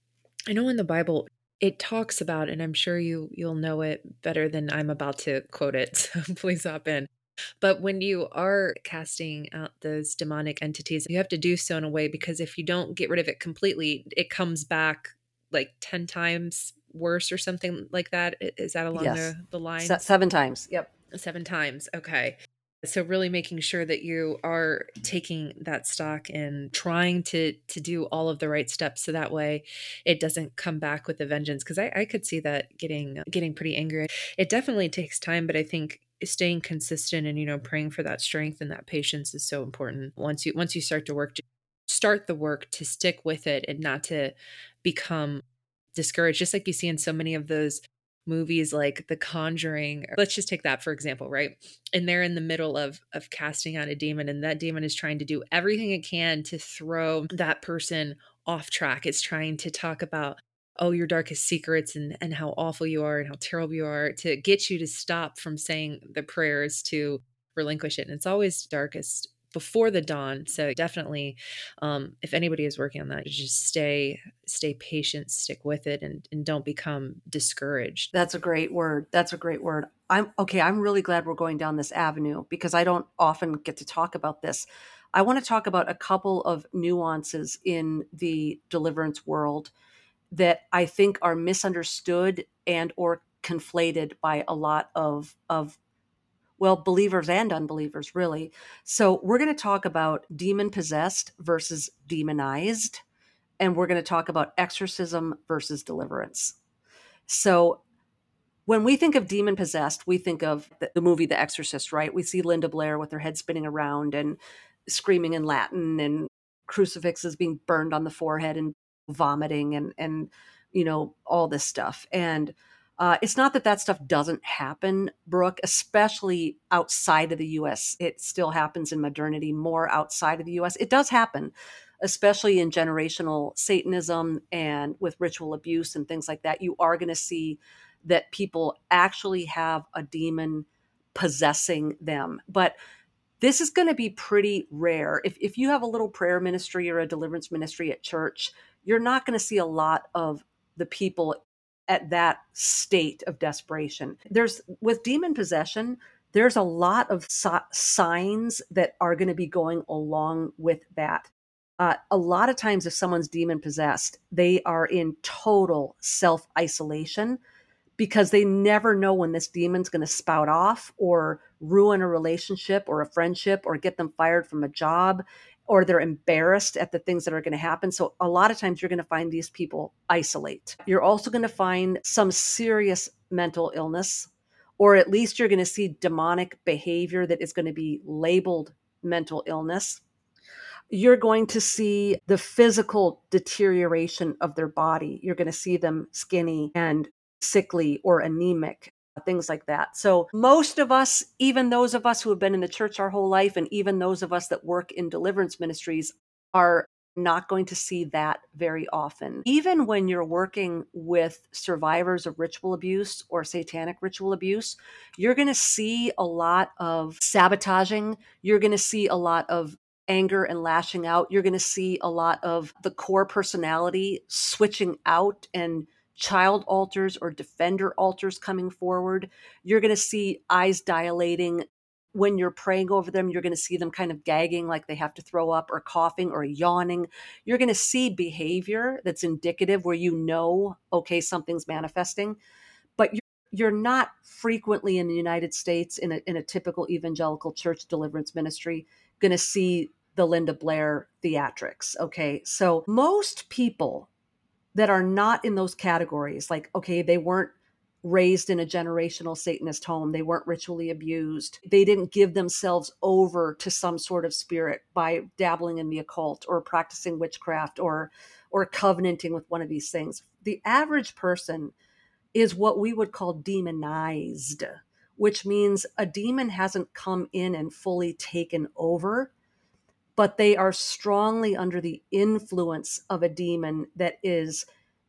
I know in the Bible, it talks about, and I'm sure you, you'll know it better than I'm about to quote it, so please hop in. But when you are casting out those demonic entities, you have to do so in a way, because if you don't get rid of it completely, it comes back like ten times worse or something like that. Is that along Yes. the, the line? Se- seven times. Yep. Seven times. Okay. So really making sure that you are taking that stock and trying to to do all of the right steps, so that way it doesn't come back with a vengeance. Because I, I could see that getting getting pretty angry. It definitely takes time, but I think staying consistent and, you know, praying for that strength and that patience is so important. Once you once you start to work, to start the work, to stick with it and not to become discouraged, just like you see in so many of those movies like The Conjuring. Let's just take that for example, right? And they're in the middle of of casting out a demon, and that demon is trying to do everything it can to throw that person off track. It's trying to talk about, oh, your darkest secrets and and how awful you are and how terrible you are, to get you to stop from saying the prayers, to relinquish it. And it's always darkest before the dawn. So definitely, um, if anybody is working on that, just stay, stay patient, stick with it, and, and don't become discouraged. That's a great word. That's a great word. I'm okay. I'm really glad we're going down this avenue, because I don't often get to talk about this. I want to talk about a couple of nuances in the deliverance world that I think are misunderstood and or conflated by a lot of, of well, believers and unbelievers, really. So we're going to talk about demon possessed versus demonized, and we're going to talk about exorcism versus deliverance. So when we think of demon possessed, we think of the, the movie The Exorcist, right? We see Linda Blair with her head spinning around and screaming in Latin, and crucifixes being burned on the forehead and vomiting, and, and you know, all this stuff. And uh, it's not that that stuff doesn't happen, Brooke, especially outside of the U S. It still happens in modernity more outside of the U S. It does happen, especially in generational Satanism and with ritual abuse and things like that. You are going to see that people actually have a demon possessing them. But this is going to be pretty rare. If, if you have a little prayer ministry or a deliverance ministry at church, you're not going to see a lot of the people at that state of desperation. There's, with demon possession, there's a lot of so- signs that are going to be going along with that. Uh, a lot of times if someone's demon possessed, they are in total self-isolation, because they never know when this demon's going to spout off or ruin a relationship or a friendship or get them fired from a job, or they're embarrassed at the things that are going to happen. So a lot of times you're going to find these people isolate. You're also going to find some serious mental illness, or at least you're going to see demonic behavior that is going to be labeled mental illness. You're going to see the physical deterioration of their body. You're going to see them skinny and sickly or anemic, things like that. So most of us, even those of us who have been in the church our whole life, and even those of us that work in deliverance ministries, are not going to see that very often. Even when you're working with survivors of ritual abuse or satanic ritual abuse, you're going to see a lot of sabotaging. You're going to see a lot of anger and lashing out. You're going to see a lot of the core personality switching out and child alters or defender alters coming forward. You're going to see eyes dilating. When you're praying over them, you're going to see them kind of gagging like they have to throw up, or coughing or yawning. You're going to see behavior that's indicative where you know, okay, something's manifesting, but you're, you're not frequently in the United States in a, in a typical evangelical church deliverance ministry going to see the Linda Blair theatrics. Okay. So most people that are not in those categories, like, okay, they weren't raised in a generational Satanist home, they weren't ritually abused, they didn't give themselves over to some sort of spirit by dabbling in the occult or practicing witchcraft or or covenanting with one of these things. The average person is what we would call demonized, which means a demon hasn't come in and fully taken over, but they are strongly under the influence of a demon that is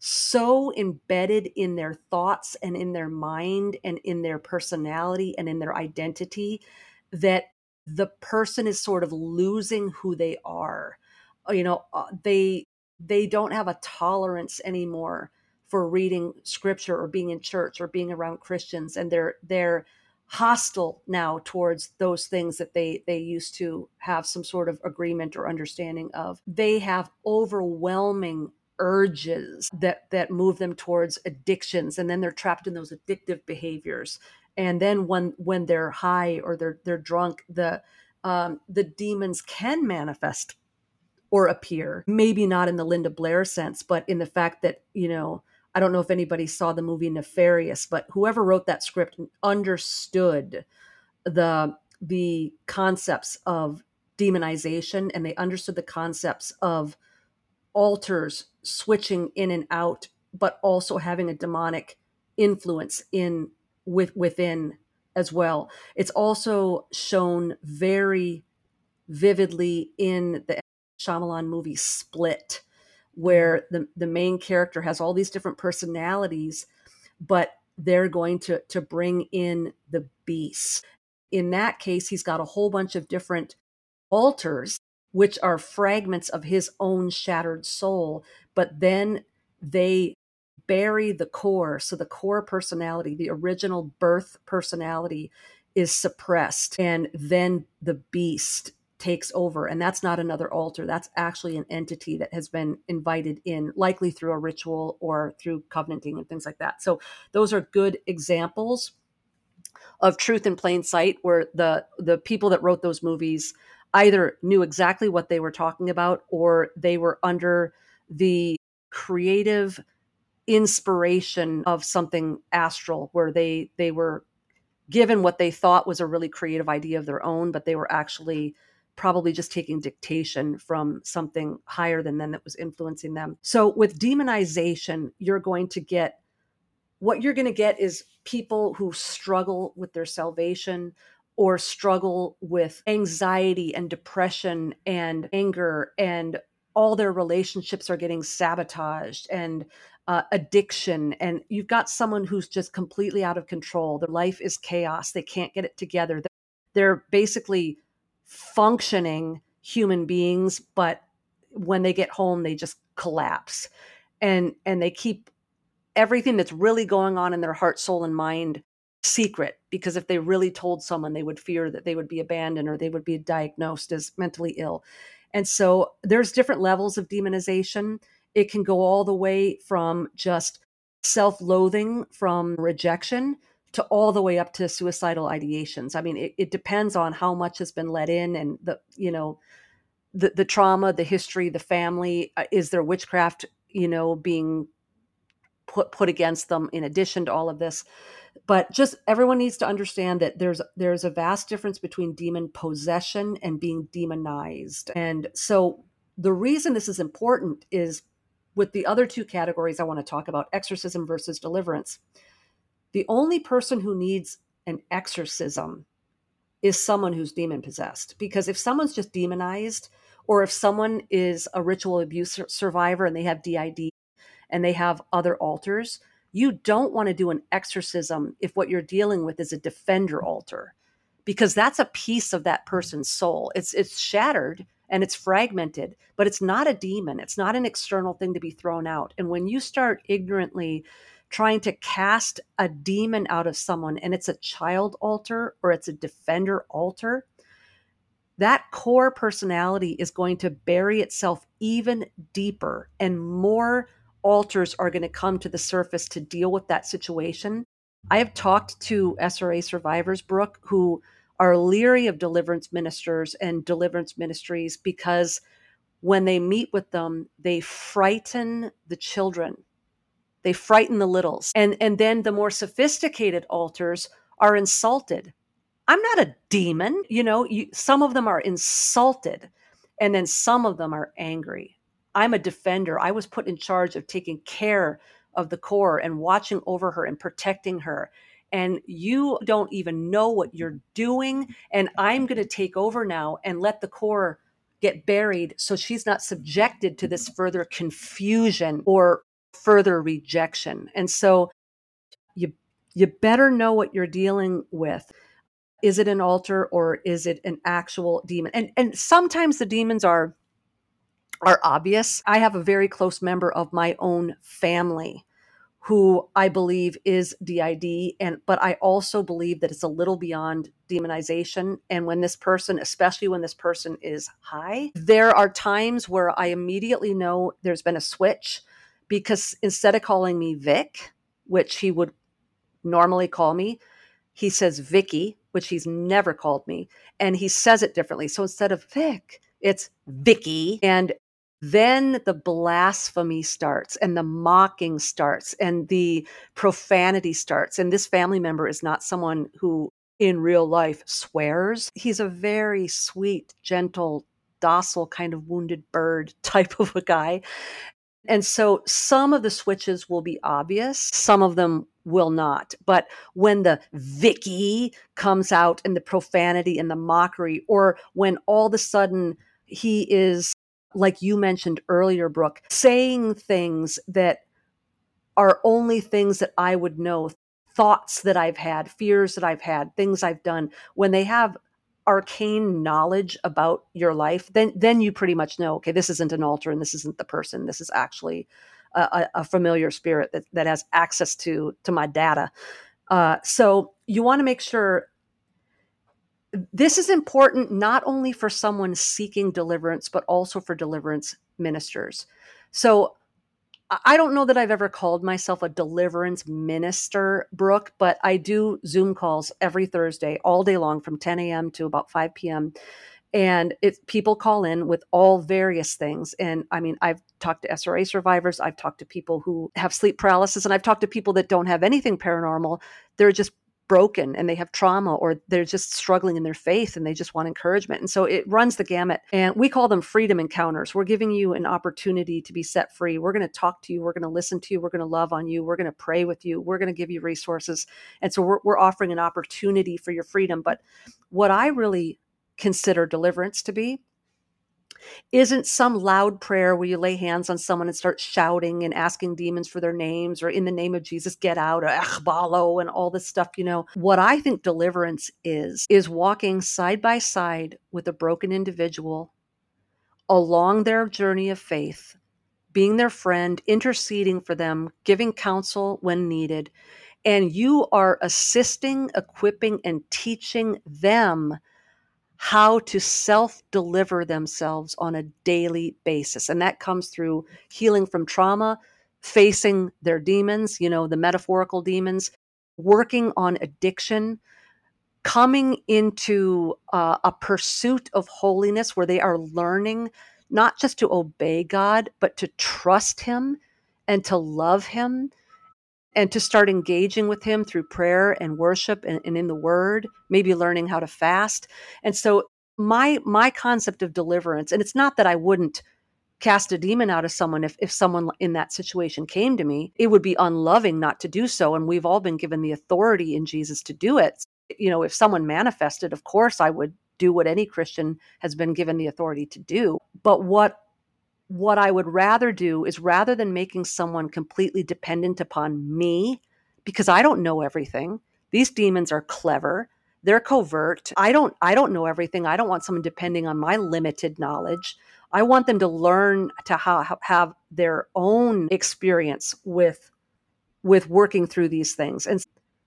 so embedded in their thoughts and in their mind and in their personality and in their identity that the person is sort of losing who they are. You know, uh, they they don't have a tolerance anymore for reading scripture or being in church or being around Christians, and they're they're hostile now towards those things that they they used to have some sort of agreement or understanding of. They have overwhelming urges that that move them towards addictions, and then they're trapped in those addictive behaviors. And then when when they're high or they're they're drunk, the um, the demons can manifest or appear, maybe not in the Linda Blair sense, but in the fact that, you know, I don't know if anybody saw the movie Nefarious, but whoever wrote that script understood the the concepts of demonization, and they understood the concepts of altars switching in and out, but also having a demonic influence in with within as well. It's also shown very vividly in the Shyamalan movie Split, where the, the main character has all these different personalities, but they're going to, to bring in the beast. In that case, he's got a whole bunch of different altars, which are fragments of his own shattered soul, but then they bury the core. So the core personality, the original birth personality, is suppressed, and then the beast takes over. And that's not another altar. That's actually an entity that has been invited in, likely through a ritual or through covenanting and things like that. So those are good examples of truth in plain sight, where the the people that wrote those movies either knew exactly what they were talking about, or they were under the creative inspiration of something astral, where they they were given what they thought was a really creative idea of their own, but they were actually probably just taking dictation from something higher than them that was influencing them. So with demonization, you're going to get, what you're going to get is people who struggle with their salvation, or struggle with anxiety and depression and anger, and all their relationships are getting sabotaged, and uh, addiction. And you've got someone who's just completely out of control. Their life is chaos. They can't get it together. They're basically functioning human beings, but when they get home, they just collapse. And, and they keep everything that's really going on in their heart, soul, and mind secret, because if they really told someone, they would fear that they would be abandoned or they would be diagnosed as mentally ill. And so there's different levels of demonization. It can go all the way from just self-loathing from rejection to all the way up to suicidal ideations. I mean, it, it depends on how much has been let in, and the, you know, the, the trauma, the history, the family. Uh, is there witchcraft, you know, being put put against them in addition to all of this? But just everyone needs to understand that there's there's a vast difference between demon possession and being demonized. And so the reason this is important is with the other two categories I want to talk about, exorcism versus deliverance. The only person who needs an exorcism is someone who's demon possessed. Because if someone's just demonized, or if someone is a ritual abuse survivor and they have D I D and they have other altars, you don't want to do an exorcism if what you're dealing with is a defender altar, because that's a piece of that person's soul. It's it's shattered and it's fragmented, but it's not a demon. It's not an external thing to be thrown out. And when you start ignorantly trying to cast a demon out of someone and it's a child altar or it's a defender altar, that core personality is going to bury itself even deeper, and more altars are going to come to the surface to deal with that situation. I have talked to S R A survivors, Brooke, who are leery of deliverance ministers and deliverance ministries because when they meet with them, they frighten the children. They frighten the littles. And, and then the more sophisticated altars are insulted. I'm not a demon. You know, you, some of them are insulted, and then some of them are angry. I'm a defender. I was put in charge of taking care of the core and watching over her and protecting her. And you don't even know what you're doing. And I'm going to take over now and let the core get buried so she's not subjected to this further confusion or further rejection. And so you you better know what you're dealing with. Is it an altar or is it an actual demon? And and sometimes the demons are are obvious. I have a very close member of my own family who I believe is D I D, and but I also believe that it's a little beyond demonization. And when this person, especially when this person is high, there are times where I immediately know there's been a switch, because instead of calling me Vic, which he would normally call me, he says Vicky, which he's never called me, and he says it differently. So instead of Vic, it's Vicky. And then the blasphemy starts and the mocking starts and the profanity starts. And this family member is not someone who in real life swears. He's a very sweet, gentle, docile kind of wounded bird type of a guy. And so some of the switches will be obvious, some of them will not. But when the Vicky comes out and the profanity and the mockery, or when all of a sudden he is, like you mentioned earlier, Brooke, saying things that are only things that I would know, thoughts that I've had, fears that I've had, things I've done, when they have arcane knowledge about your life, then then you pretty much know, okay, this isn't an altar and this isn't the person. This is actually a, a familiar spirit that, that has access to, to my data. Uh, so you want to make sure this is important not only for someone seeking deliverance, but also for deliverance ministers. So I don't know that I've ever called myself a deliverance minister, Brooke, but I do Zoom calls every Thursday, all day long, from ten a.m. to about five p.m. And it, people call in with all various things. And I mean, I've talked to S R A survivors. I've talked to people who have sleep paralysis, and I've talked to people that don't have anything paranormal. They're just broken and they have trauma, or they're just struggling in their faith and they just want encouragement. And so it runs the gamut, and we call them freedom encounters. We're giving you an opportunity to be set free. We're going to talk to you. We're going to listen to you. We're going to love on you. We're going to pray with you. We're going to give you resources. And so we're, we're offering an opportunity for your freedom. But what I really consider deliverance to be isn't some loud prayer where you lay hands on someone and start shouting and asking demons for their names, or in the name of Jesus, get out, or echbalo, and all this stuff. You know, what I think deliverance is, is walking side by side with a broken individual along their journey of faith, being their friend, interceding for them, giving counsel when needed. And you are assisting, equipping, and teaching them how to self-deliver themselves on a daily basis. And that comes through healing from trauma, facing their demons, you know, the metaphorical demons, working on addiction, coming into uh, a pursuit of holiness where they are learning not just to obey God, but to trust Him and to love Him and to start engaging with him through prayer and worship and, and in the word, maybe learning how to fast. And so my my concept of deliverance, and it's not that I wouldn't cast a demon out of someone if, if someone in that situation came to me, it would be unloving not to do so. And we've all been given the authority in Jesus to do it. You know, if someone manifested, of course I would do what any Christian has been given the authority to do. But what what I would rather do is, rather than making someone completely dependent upon me, because I don't know everything, these demons are clever, they're covert. I don't I don't know everything. I don't want someone depending on my limited knowledge. I want them to learn to ha- have their own experience with with working through these things. And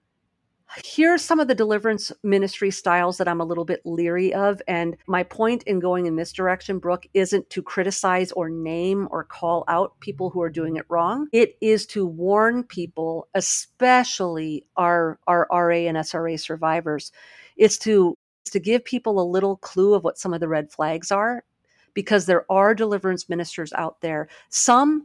here's some of the deliverance ministry styles that I'm a little bit leery of. And my point in going in this direction, Brooke, isn't to criticize or name or call out people who are doing it wrong. It is to warn people, especially our, our R A and S R A survivors. It's to, it's to give people a little clue of what some of the red flags are, because there are deliverance ministers out there. Some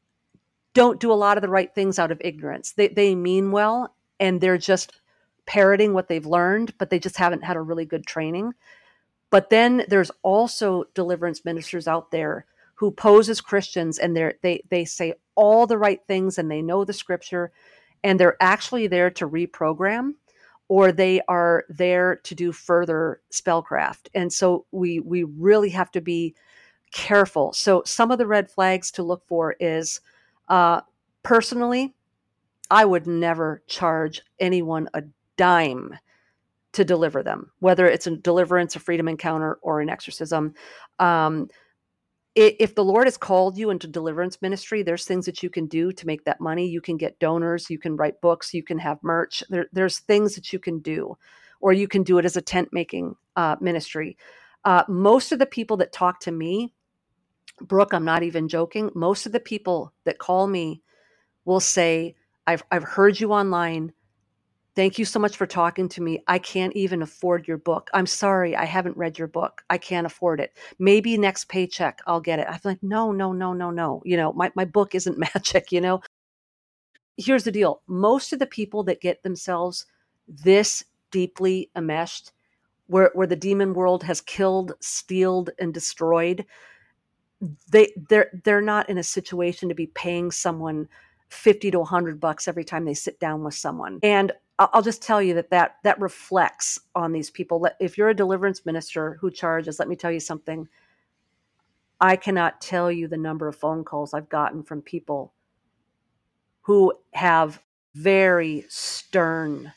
don't do a lot of the right things out of ignorance. They, they mean well, and they're just parroting what they've learned, but they just haven't had a really good training. But then there's also deliverance ministers out there who pose as Christians, and they're, they they say all the right things, and they know the scripture, and they're actually there to reprogram, or they are there to do further spellcraft. And so we we really have to be careful. So some of the red flags to look for is, uh, personally, I would never charge anyone a dime to deliver them, whether it's a deliverance, a freedom encounter, or an exorcism. Um, if the Lord has called you into deliverance ministry, there's things that you can do to make that money. You can get donors, you can write books, you can have merch. There, there's things that you can do, or you can do it as a tent making uh, ministry. Uh, most of the people that talk to me, Brooke, I'm not even joking, most of the people that call me will say, I've I've heard you online. Thank you so much for talking to me. I can't even afford your book. I'm sorry, I haven't read your book. I can't afford it. Maybe next paycheck I'll get it. I'm like, no, no, no, no, no. You know, my, my book isn't magic, you know. Here's the deal. Most of the people that get themselves this deeply enmeshed, where, where the demon world has killed, stealed, and destroyed, they they're they're not in a situation to be paying someone fifty to a hundred bucks every time they sit down with someone. And I'll just tell you that, that that reflects on these people. If you're a deliverance minister who charges, let me tell you something. I cannot tell you the number of phone calls I've gotten from people who have very stern,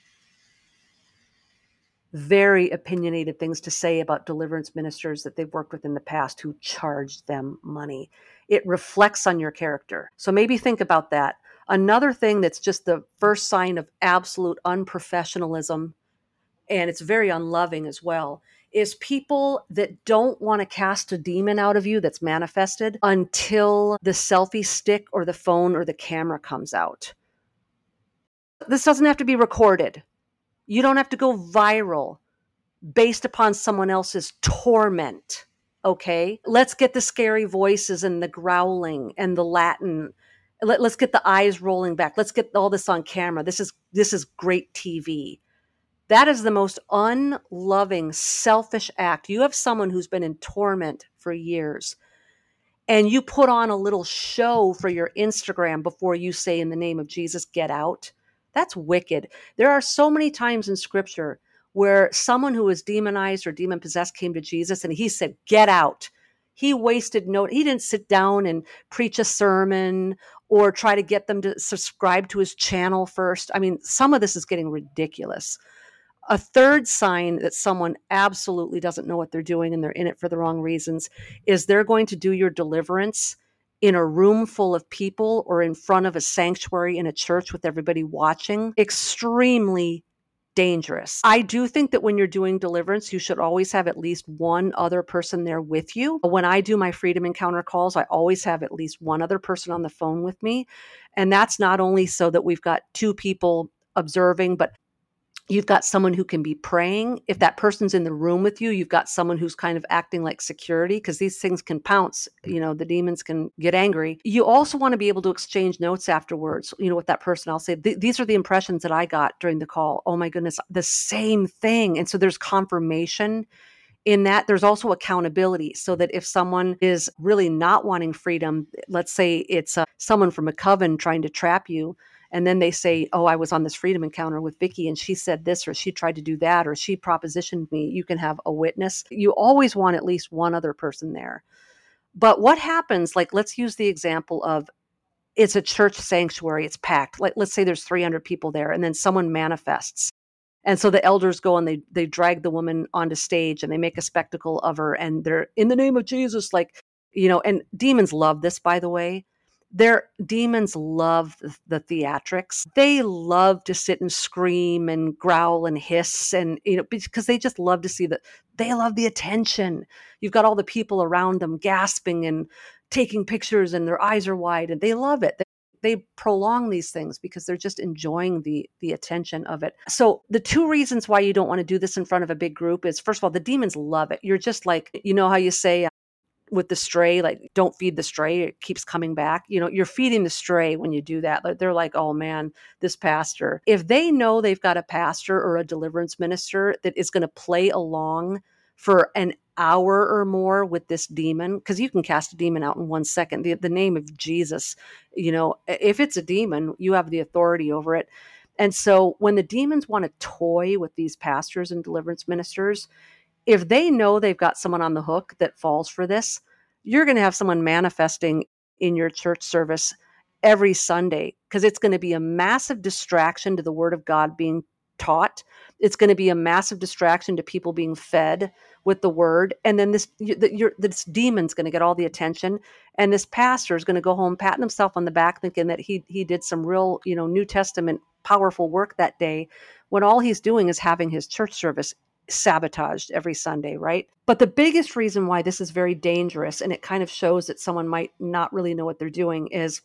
very opinionated things to say about deliverance ministers that they've worked with in the past who charged them money. It reflects on your character. So maybe think about that. Another thing that's just the first sign of absolute unprofessionalism, and it's very unloving as well, is people that don't want to cast a demon out of you that's manifested until the selfie stick or the phone or the camera comes out. This doesn't have to be recorded. You don't have to go viral based upon someone else's torment, okay? Let's get the scary voices and the growling and the Latin. Let, let's get the eyes rolling back. Let's get all this on camera. This is this is great T V. That is the most unloving, selfish act. You have someone who's been in torment for years, and you put on a little show for your Instagram before you say, in the name of Jesus, get out. That's wicked. There are so many times in scripture where someone who was demonized or demon possessed came to Jesus and he said, get out. He wasted no, he didn't sit down and preach a sermon or try to get them to subscribe to his channel first. I mean, some of this is getting ridiculous. A third sign that someone absolutely doesn't know what they're doing and they're in it for the wrong reasons is they're going to do your deliverance in a room full of people or in front of a sanctuary in a church with everybody watching. Extremely dangerous. I do think that when you're doing deliverance, you should always have at least one other person there with you. When I do my freedom encounter calls, I always have at least one other person on the phone with me. And that's not only so that we've got two people observing, but You've got someone who can be praying. If that person's in the room with you, you've got someone who's kind of acting like security, because these things can pounce. You know, the demons can get angry. You also want to be able to exchange notes afterwards, you know, with that person. I'll say, these are the impressions that I got during the call. Oh my goodness, the same thing. And so there's confirmation in that. There's also accountability, so that if someone is really not wanting freedom, let's say it's uh, someone from a coven trying to trap you, and then they say, oh, I was on this freedom encounter with Vicky and she said this, or she tried to do that, or she propositioned me. You can have a witness. You always want at least one other person there. But what happens, like, let's use the example of, it's a church sanctuary, it's packed. Like, let's say there's three hundred people there, and then someone manifests. And so the elders go and they they drag the woman onto stage and they make a spectacle of her, and they're, in the name of Jesus, like, you know, and demons love this, by the way. Their demons love the, the theatrics. They love to sit and scream and growl and hiss, and, you know, because they just love to see that. They love the attention. You've got all the people around them gasping and taking pictures, and their eyes are wide, and they love it. They, they prolong these things because they're just enjoying the the attention of it. So the two reasons why you don't want to do this in front of a big group is, first of all, the demons love it. You're just like, you know how you say, with the stray, like, don't feed the stray, it keeps coming back. You know, you're feeding the stray when you do that. They're like, oh man, this pastor. If they know they've got a pastor or a deliverance minister that is going to play along for an hour or more with this demon, because you can cast a demon out in one second. The, the name of Jesus, you know, if it's a demon, you have the authority over it. And so when the demons want to toy with these pastors and deliverance ministers, if they know they've got someone on the hook that falls for this, you're going to have someone manifesting in your church service every Sunday, because it's going to be a massive distraction to the word of God being taught. It's going to be a massive distraction to people being fed with the word. And then this, you're, this demon's going to get all the attention. And this pastor is going to go home patting himself on the back, thinking that he he did some real, you know, New Testament powerful work that day, when all he's doing is having his church service sabotaged every Sunday, right? But the biggest reason why this is very dangerous, and it kind of shows that someone might not really know what they're doing, is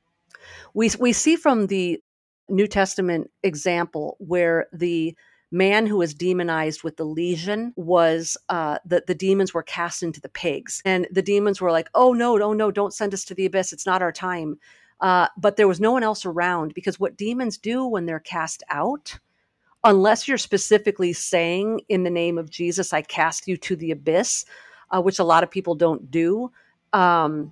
we we see from the New Testament example where the man who was demonized with the legion was, uh, the, the demons were cast into the pigs. And the demons were like, oh no, oh no, don't send us to the abyss. It's not our time. Uh, but there was no one else around, because what demons do when they're cast out, unless you're specifically saying, in the name of Jesus, I cast you to the abyss, uh, which a lot of people don't do. Um,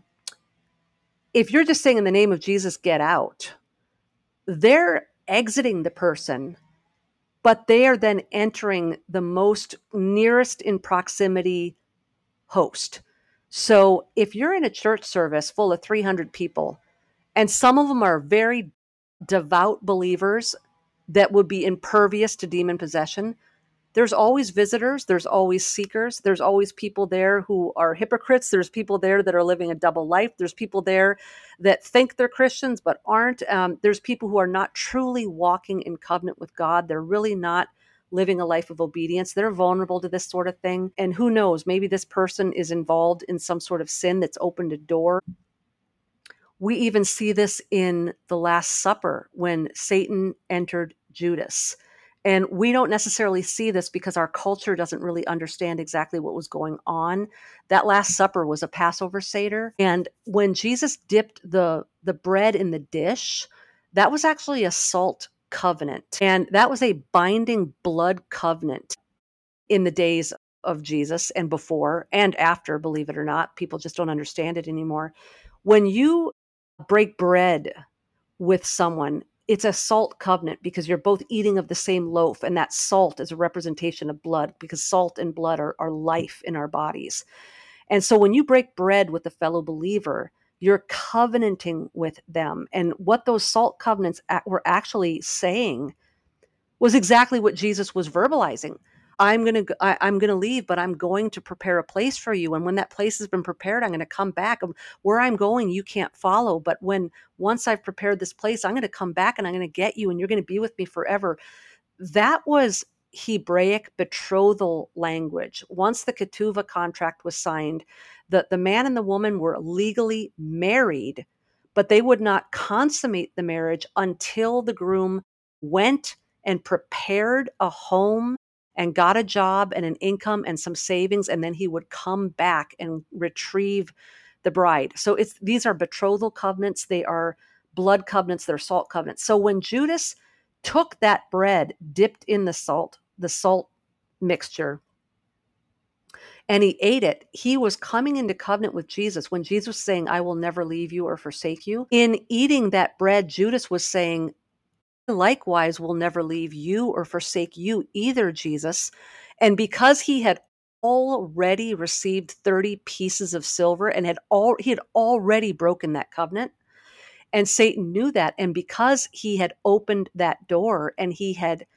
if you're just saying, in the name of Jesus, get out, they're exiting the person, but they are then entering the most nearest in proximity host. So if you're in a church service full of three hundred people, and some of them are very devout believers that would be impervious to demon possession, there's always visitors, there's always seekers, there's always people there who are hypocrites, there's people there that are living a double life, there's people there that think they're Christians but aren't, um, there's people who are not truly walking in covenant with God, they're really not living a life of obedience, they're vulnerable to this sort of thing, and who knows, maybe this person is involved in some sort of sin that's opened a door. We even see this in the Last Supper when Satan entered Judas. And we don't necessarily see this because our culture doesn't really understand exactly what was going on. That Last Supper was a Passover Seder. And when Jesus dipped the, the bread in the dish, that was actually a salt covenant. And that was a binding blood covenant in the days of Jesus and before and after, believe it or not. People just don't understand it anymore. When you break bread with someone, it's a salt covenant because you're both eating of the same loaf, and that salt is a representation of blood, because salt and blood are, are life in our bodies. And so when you break bread with a fellow believer, you're covenanting with them. And what those salt covenants were actually saying was exactly what Jesus was verbalizing. I'm going to, I'm going to leave, but I'm going to prepare a place for you. And when that place has been prepared, I'm going to come back. Where I'm going, you can't follow. But when, once I've prepared this place, I'm going to come back and I'm going to get you and you're going to be with me forever. That was Hebraic betrothal language. Once the ketuvah contract was signed, the, the man and the woman were legally married, but they would not consummate the marriage until the groom went and prepared a home and got a job and an income and some savings, and then he would come back and retrieve the bride. So it's these are betrothal covenants, they are blood covenants, they're salt covenants. So when Judas took that bread dipped in the salt, the salt mixture, and he ate it, he was coming into covenant with Jesus. When Jesus was saying, I will never leave you or forsake you, in eating that bread, Judas was saying, likewise will never leave you or forsake you either, Jesus. And because he had already received thirty pieces of silver and had all he had already broken that covenant, and Satan knew that, and because he had opened that door and he had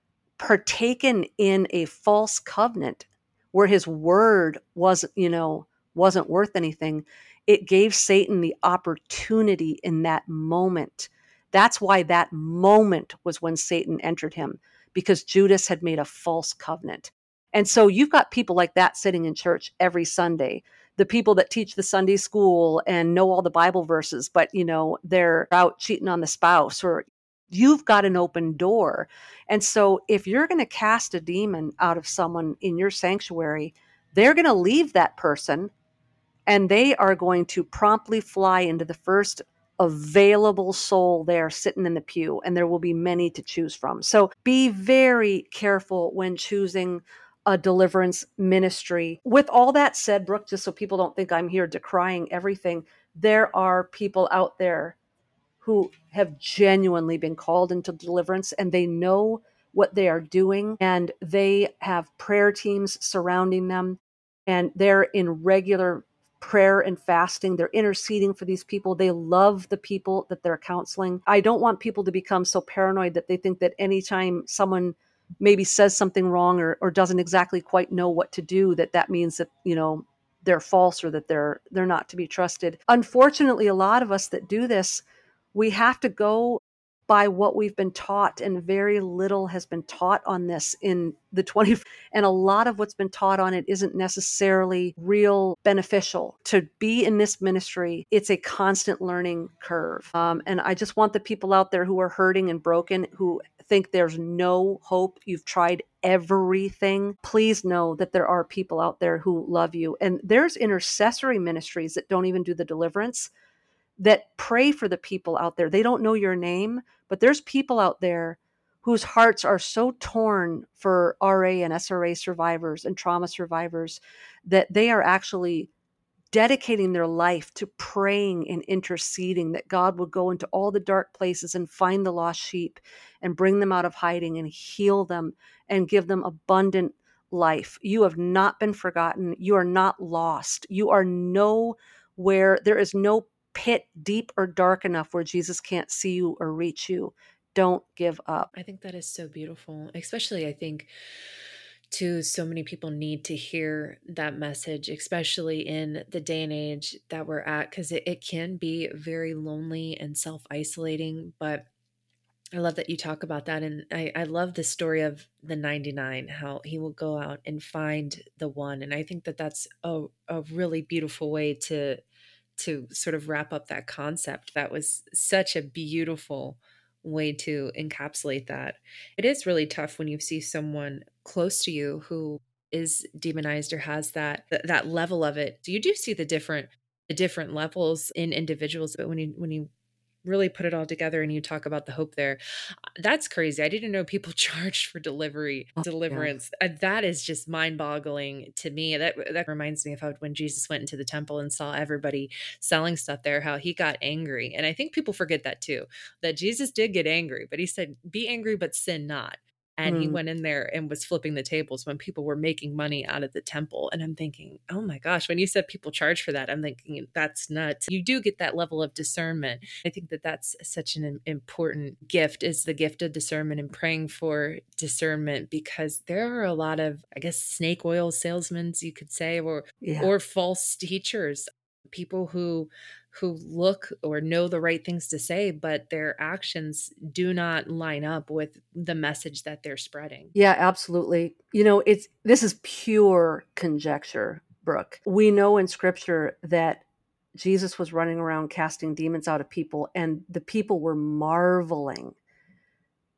partaken in a false covenant where his word was, you know, wasn't worth anything, it gave Satan the opportunity in that moment. That's why that moment was when Satan entered him, because Judas had made a false covenant. And so you've got people like that sitting in church every Sunday, the people that teach the Sunday school and know all the Bible verses, but, you know, they're out cheating on the spouse, or you've got an open door. And so if you're going to cast a demon out of someone in your sanctuary, they're going to leave that person and they are going to promptly fly into the first available soul there sitting in the pew, and there will be many to choose from. So be very careful when choosing a deliverance ministry. With all that said, Brooke, just so people don't think I'm here decrying everything, there are people out there who have genuinely been called into deliverance, and they know what they are doing, and they have prayer teams surrounding them, and they're in regular prayer and fasting. They're interceding for these people. They love the people that they're counseling. I don't want people to become so paranoid that they think that anytime someone maybe says something wrong or, or doesn't exactly quite know what to do, that that means that, you know, they're false or that they're they're not to be trusted. Unfortunately, a lot of us that do this, we have to go by what we've been taught, and very little has been taught on this in the twentieth. And a lot of what's been taught on it isn't necessarily real beneficial. To be in this ministry, it's a constant learning curve. Um, and I just want the people out there who are hurting and broken, who think there's no hope, you've tried everything, please know that there are people out there who love you. And there's intercessory ministries that don't even do the deliverance, that pray for the people out there. They don't know your name, but there's people out there whose hearts are so torn for R A and S R A survivors and trauma survivors that they are actually dedicating their life to praying and interceding that God will go into all the dark places and find the lost sheep and bring them out of hiding and heal them and give them abundant life. You have not been forgotten. You are not lost. You are nowhere. There is no pit deep or dark enough where Jesus can't see you or reach you. Don't give up. I think that is so beautiful, especially I think too, so many people need to hear that message, especially in the day and age that we're at, because it, it can be very lonely and self-isolating. But I love that you talk about that. And I, I love the story of the ninety-nine, how he will go out and find the one. And I think that that's a, a really beautiful way to to sort of wrap up that concept. That was such a beautiful way to encapsulate that. It is really tough when you see someone close to you who is demonized or has that th- that level of it. So you do see the different the different levels in individuals, but when you when you really put it all together and you talk about the hope there, that's crazy. I didn't know people charged for delivery Oh, yeah. deliverance. Uh, That is just mind-boggling to me. That that reminds me of how when Jesus went into the temple and saw everybody selling stuff there, how he got angry. And I think people forget that too, that Jesus did get angry, but he said, "Be angry, but sin not." And he Mm. went in there and was flipping the tables when people were making money out of the temple. And I'm thinking, oh my gosh, when you said people charge for that, I'm thinking that's nuts. You do get that level of discernment. I think that that's such an important gift, is the gift of discernment and praying for discernment, because there are a lot of, I guess, snake oil salesmen, you could say, or Yeah. or false teachers, people who who look or know the right things to say, but their actions do not line up with the message that they're spreading. Yeah, absolutely. You know, it's this is pure conjecture, Brooke. We know in scripture that Jesus was running around casting demons out of people, and the people were marveling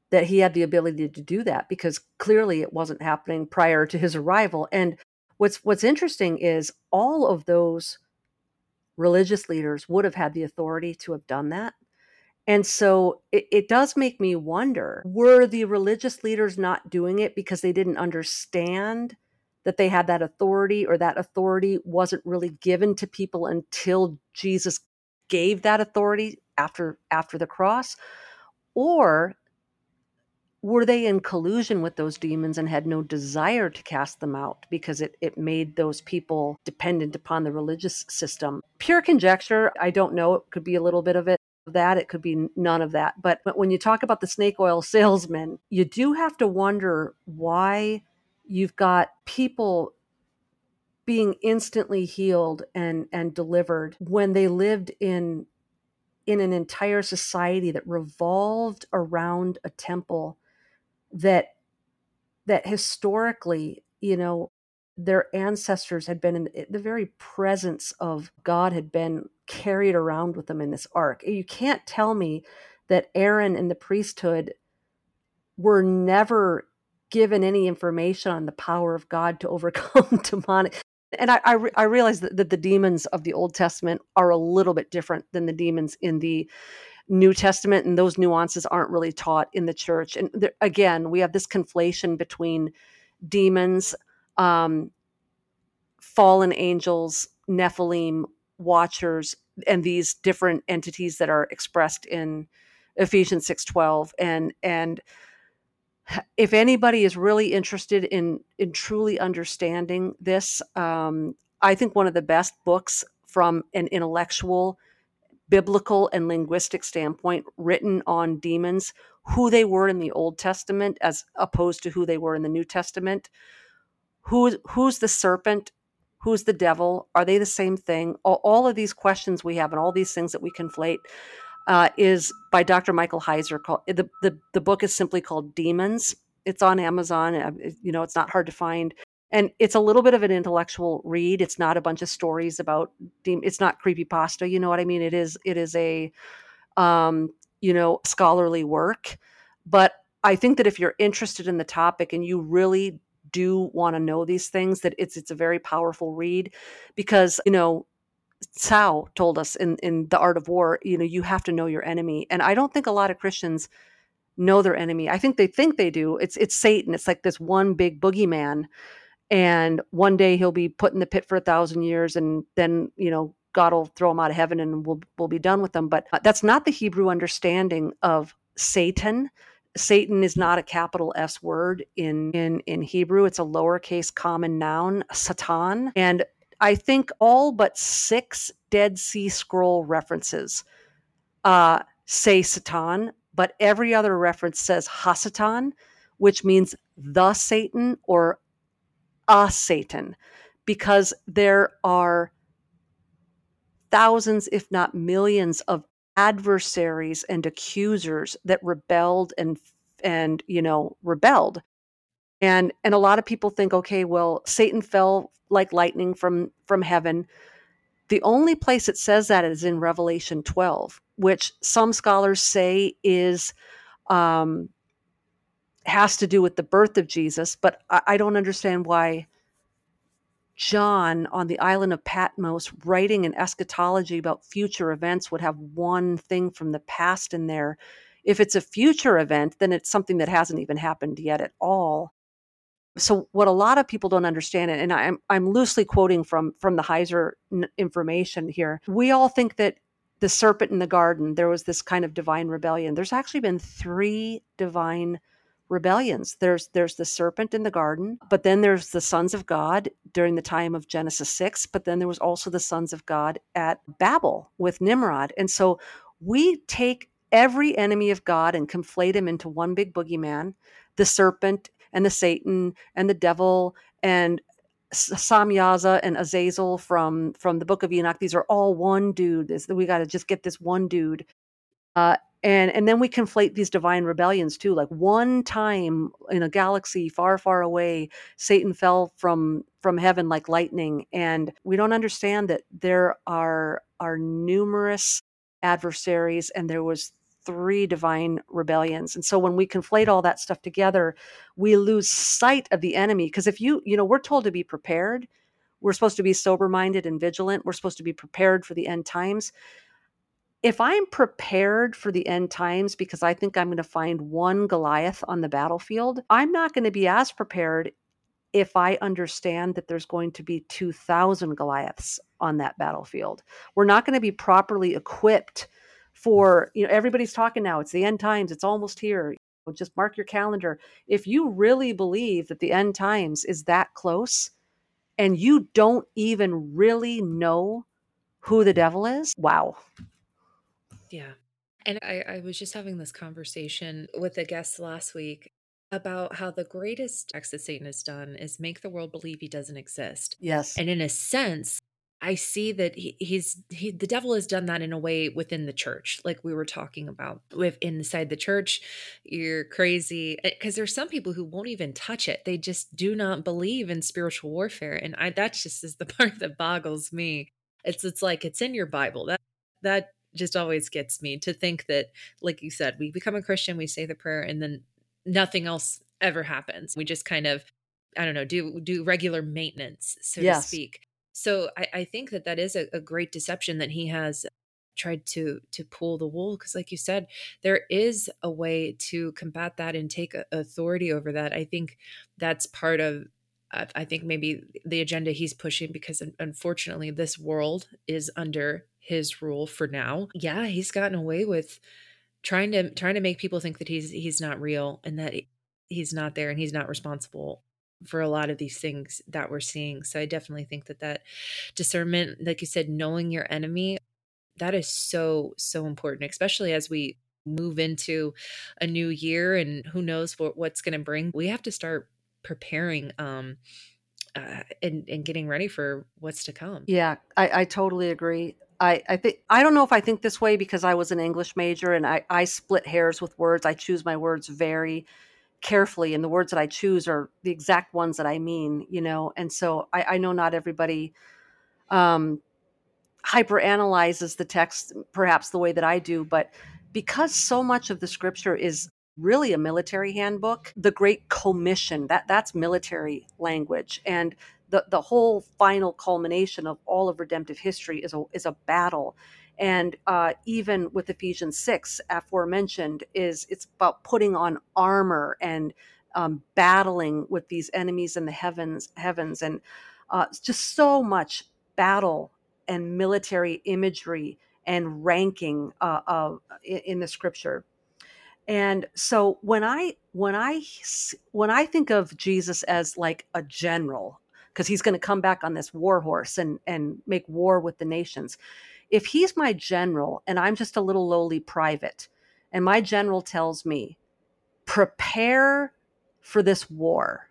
that he had the ability to do that, because clearly it wasn't happening prior to his arrival. And what's what's interesting is all of those religious leaders would have had the authority to have done that. And so it, it does make me wonder, were the religious leaders not doing it because they didn't understand that they had that authority, or that authority wasn't really given to people until Jesus gave that authority after after the cross? Or were they in collusion with those demons and had no desire to cast them out because it, it made those people dependent upon the religious system? Pure conjecture. I don't know. It could be a little bit of it, of that. It could be none of that. But, but when you talk about the snake oil salesman, you do have to wonder why you've got people being instantly healed and, and delivered when they lived in in an entire society that revolved around a temple that that historically, you know, their ancestors had been in the very presence of God, had been carried around with them in this ark. You can't tell me that Aaron and the priesthood were never given any information on the power of God to overcome demonic. And I, I, re- I realize that, that the demons of the Old Testament are a little bit different than the demons in the New Testament, and those nuances aren't really taught in the church. And there, again, we have this conflation between demons, um, fallen angels, Nephilim, watchers, and these different entities that are expressed in Ephesians six twelve. And and if anybody is really interested in in truly understanding this, um, I think one of the best books from an intellectual, biblical, and linguistic standpoint written on demons, who they were in the Old Testament as opposed to who they were in the New Testament. Who, who's the serpent? Who's the devil? Are they the same thing? All, all of these questions we have and all these things that we conflate uh, is by Doctor Michael Heiser. Called, the, the, the book is simply called Demons. It's on Amazon. It, you know, it's not hard to find. And it's a little bit of an intellectual read. It's not a bunch of stories about, de- it's not creepypasta. You know what I mean? It is, it is a, um, you know, scholarly work. But I think that if you're interested in the topic and you really do want to know these things, that it's it's a very powerful read, because, you know, Cao told us in, in The Art of War, you know, you have to know your enemy. And I don't think a lot of Christians know their enemy. I think they think they do. It's it's Satan. It's like this one big boogeyman. And one day he'll be put in the pit for a thousand years, and then, you know, God will throw him out of heaven and we'll we'll be done with them. But that's not the Hebrew understanding of Satan. Satan is not a capital S word in, in, in Hebrew. It's a lowercase common noun, Satan. And I think all but six Dead Sea Scroll references uh, say Satan, but every other reference says Hasatan, which means the Satan or a Satan, because there are thousands, if not millions, of adversaries and accusers that rebelled and and you know rebelled. And and a lot of people think, okay, well, Satan fell like lightning from from heaven. The only place it says that is in Revelation twelve, which some scholars say is um, has to do with the birth of Jesus. But I, I don't understand why John on the island of Patmos writing an eschatology about future events would have one thing from the past in there. If it's a future event, then it's something that hasn't even happened yet at all. So what a lot of people don't understand, and I'm I'm loosely quoting from from the Heiser information here, we all think that the serpent in the garden, there was this kind of divine rebellion. There's actually been three divine rebellions. There's there's the serpent in the garden, but then there's the sons of God during the time of Genesis six, but then there was also the sons of God at Babel with Nimrod. And so we take every enemy of God and conflate him into one big boogeyman, the serpent and the Satan and the devil and Samyaza and Azazel from, from the book of Enoch. These are all one dude. This, we got to just get this one dude. Uh, and, and then we conflate these divine rebellions too. Like one time in a galaxy far, far away, Satan fell from, from heaven like lightning. And we don't understand that there are, are numerous adversaries, and there was three divine rebellions. And so when we conflate all that stuff together, we lose sight of the enemy. Because if you, you know, we're told to be prepared. We're supposed to be sober-minded and vigilant. We're supposed to be prepared for the end times. If I'm prepared for the end times because I think I'm going to find one Goliath on the battlefield, I'm not going to be as prepared if I understand that there's going to be two thousand Goliaths on that battlefield. We're not going to be properly equipped for, you know, everybody's talking now, it's the end times, it's almost here. Just mark your calendar. If you really believe that the end times is that close and you don't even really know who the devil is, wow. Yeah. And I, I was just having this conversation with a guest last week about how the greatest acts that Satan has done is make the world believe he doesn't exist. Yes. And in a sense, I see that he, he's he, the devil has done that in a way within the church, like we were talking about. With inside the church, you're crazy because there's some people who won't even touch it. They just do not believe in spiritual warfare, and I that's just is the part that boggles me. It's it's like it's in your Bible. That that just always gets me to think that, like you said, we become a Christian, we say the prayer, and then nothing else ever happens. We just kind of, I don't know, do do regular maintenance, so Yes. to speak. So I, I think that that is a, a great deception that he has tried to to pull the wool, because like you said, there is a way to combat that and take a, authority over that. I think that's part of, uh, I think maybe the agenda he's pushing, because un- unfortunately this world is under his rule for now. Yeah, he's gotten away with trying to trying to make people think that he's he's not real and that he's not there and he's not responsible for a lot of these things that we're seeing. So I definitely think that that discernment, like you said, knowing your enemy, that is so, so important, especially as we move into a new year and who knows what, what's going to bring. We have to start preparing um, uh, and, and getting ready for what's to come. Yeah, I, I totally agree. I, I think I don't know if I think this way because I was an English major and I, I split hairs with words. I choose my words very carefully, and the words that I choose are the exact ones that I mean, you know. And so I, I know not everybody um, hyper analyzes the text perhaps the way that I do, but because so much of the scripture is really a military handbook, the Great Commission, that that's military language, and the the whole final culmination of all of redemptive history is a is a battle. And uh, even with Ephesians six, aforementioned, is it's about putting on armor and um, battling with these enemies in the heavens, heavens, and uh, it's just so much battle and military imagery and ranking uh, of in, in the scripture. And so when I when I when I think of Jesus as like a general, because he's going to come back on this war horse and and make war with the nations. If he's my general and I'm just a little lowly private, and my general tells me, prepare for this war.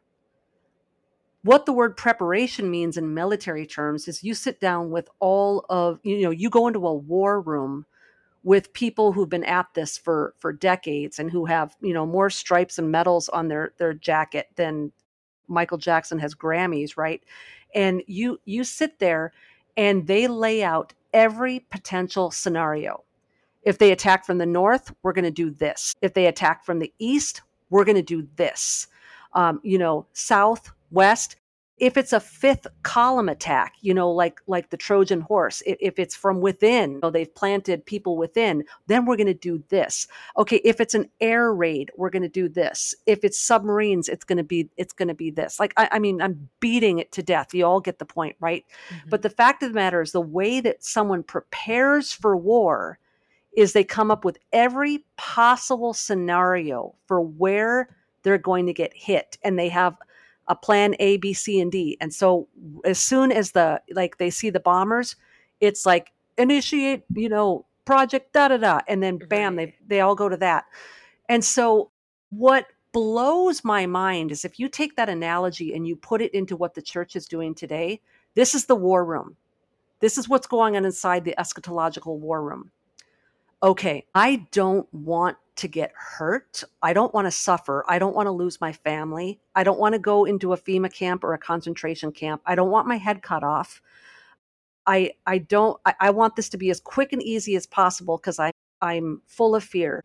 What the word preparation means in military terms is you sit down with all of, you know, you go into a war room with people who've been at this for, for decades and who have, you know, more stripes and medals on their, their jacket than Michael Jackson has Grammys, right? And you, you sit there and they lay out every potential scenario. If they attack from the north, we're going to do this. If they attack from the east, we're going to do this. Um, you know, south, west. If it's a fifth column attack, you know, like like the Trojan horse, if, if it's from within, you know, they've planted people within, then we're going to do this. Okay, if it's an air raid, we're going to do this. If it's submarines, it's going to be it's going to be this. Like I, I mean, I'm beating it to death. You all get the point, right? Mm-hmm. But the fact of the matter is, the way that someone prepares for war is they come up with every possible scenario for where they're going to get hit, and they have a plan A, B, C, and D. And so as soon as the, like they see the bombers, it's like initiate, you know, project da da da. And then bam, right. they, they all go to that. And so what blows my mind is if you take that analogy and you put it into what the church is doing today, this is the war room. This is what's going on inside the eschatological war room. Okay, I don't want to get hurt. I don't want to suffer. I don't want to lose my family. I don't want to go into a FEMA camp or a concentration camp. I don't want my head cut off. I I don't, I, I want this to be as quick and easy as possible because I, I'm full of fear.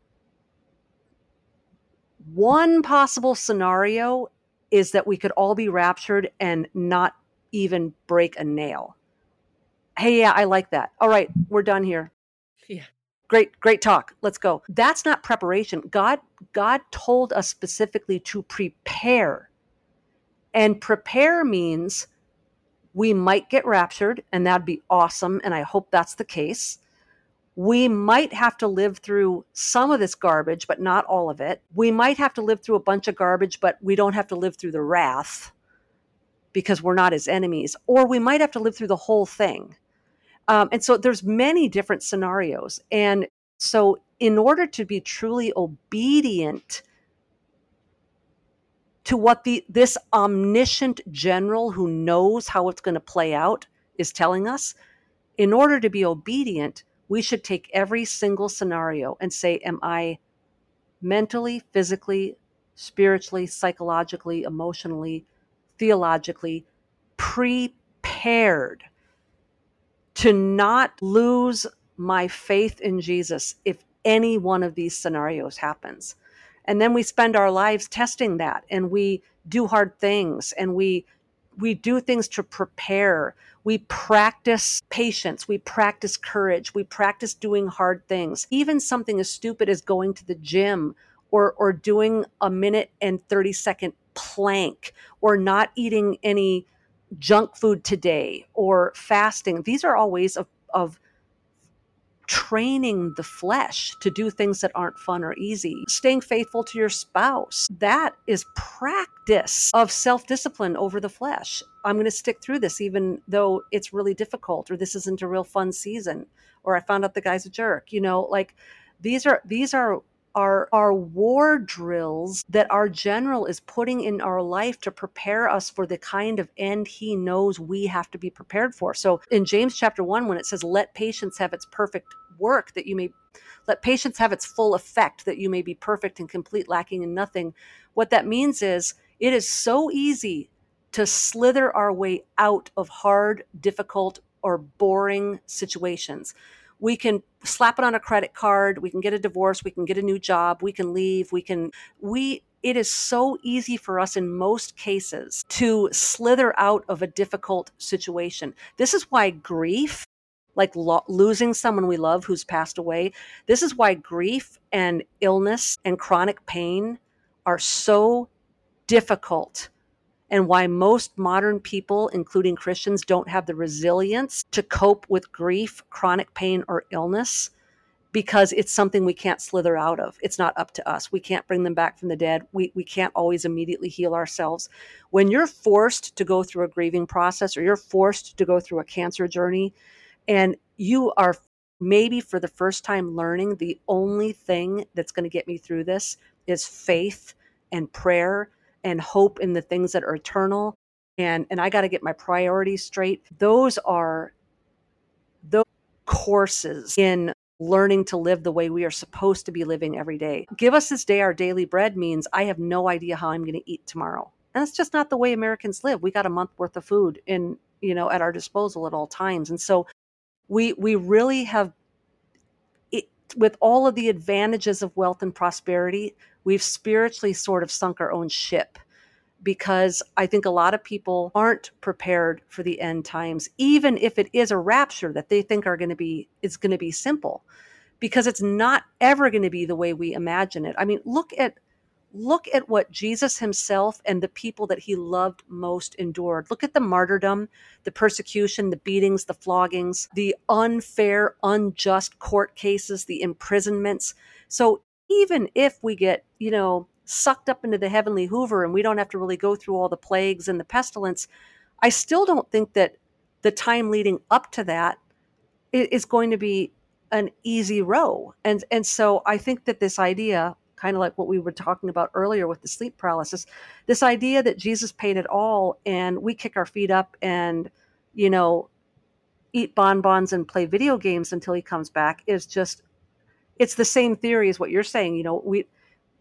One possible scenario is that we could all be raptured and not even break a nail. Hey, yeah, I like that. All right, we're done here. Yeah. Great, great talk. Let's go. That's not preparation. God, God told us specifically to prepare. And prepare means we might get raptured, and that'd be awesome. And I hope that's the case. We might have to live through some of this garbage, but not all of it. We might have to live through a bunch of garbage, but we don't have to live through the wrath because we're not his enemies. Or we might have to live through the whole thing. Um, and so there's many different scenarios. And so in order to be truly obedient to what the this omniscient general who knows how it's going to play out is telling us, in order to be obedient, we should take every single scenario and say, am I mentally, physically, spiritually, psychologically, emotionally, theologically prepared to not lose my faith in Jesus if any one of these scenarios happens? And then we spend our lives testing that, and we do hard things, and we we do things to prepare. We practice patience. We practice courage. We practice doing hard things. Even something as stupid as going to the gym or, or doing a minute and thirty second plank or not eating any junk food today or fasting. These are all ways of, of training the flesh to do things that aren't fun or easy. Staying faithful to your spouse. That is practice of self-discipline over the flesh. I'm going to stick through this even though it's really difficult, or this isn't a real fun season, or I found out the guy's a jerk. You know, like these are these are Are, are war drills that our general is putting in our life to prepare us for the kind of end he knows we have to be prepared for. So in James chapter one, when it says, let patience have its perfect work, that you may, let patience have its full effect, that you may be perfect and complete, lacking in nothing. What that means is it is so easy to slither our way out of hard, difficult, or boring situations. We can slap it on a credit card. We can get a divorce. We can get a new job. We can leave. We can, we, it is so easy for us in most cases to slither out of a difficult situation. This is why grief, like lo- losing someone we love who's passed away, this is why grief and illness and chronic pain are so difficult, and why most modern people, including Christians, don't have the resilience to cope with grief, chronic pain, or illness, because it's something we can't slither out of. It's not up to us. We can't bring them back from the dead. We, we can't always immediately heal ourselves. When you're forced to go through a grieving process, or you're forced to go through a cancer journey, and you are maybe for the first time learning the only thing that's going to get me through this is faith and prayer and hope in the things that are eternal. And, and I got to get my priorities straight. Those are those courses in learning to live the way we are supposed to be living every day. Give us this day our daily bread means I have no idea how I'm going to eat tomorrow. And that's just not the way Americans live. We got a month worth of food in, you know, at our disposal at all times. And so we, we really have, it, with all of the advantages of wealth and prosperity, we've spiritually sort of sunk our own ship, because I think a lot of people aren't prepared for the end times, even if it is a rapture that they think are going to be, it's going to be simple, because it's not ever going to be the way we imagine it. I mean, look at, look at what Jesus himself and the people that he loved most endured. Look at the martyrdom, the persecution, the beatings, the floggings, the unfair, unjust court cases, the imprisonments. So even if we get, you know, sucked up into the heavenly Hoover and we don't have to really go through all the plagues and the pestilence, I still don't think that the time leading up to that is going to be an easy row. And, and so I think that this idea, kind of like what we were talking about earlier with the sleep paralysis, this idea that Jesus paid it all and we kick our feet up and, you know, eat bonbons and play video games until he comes back is just, it's the same theory as what you're saying. You know, we,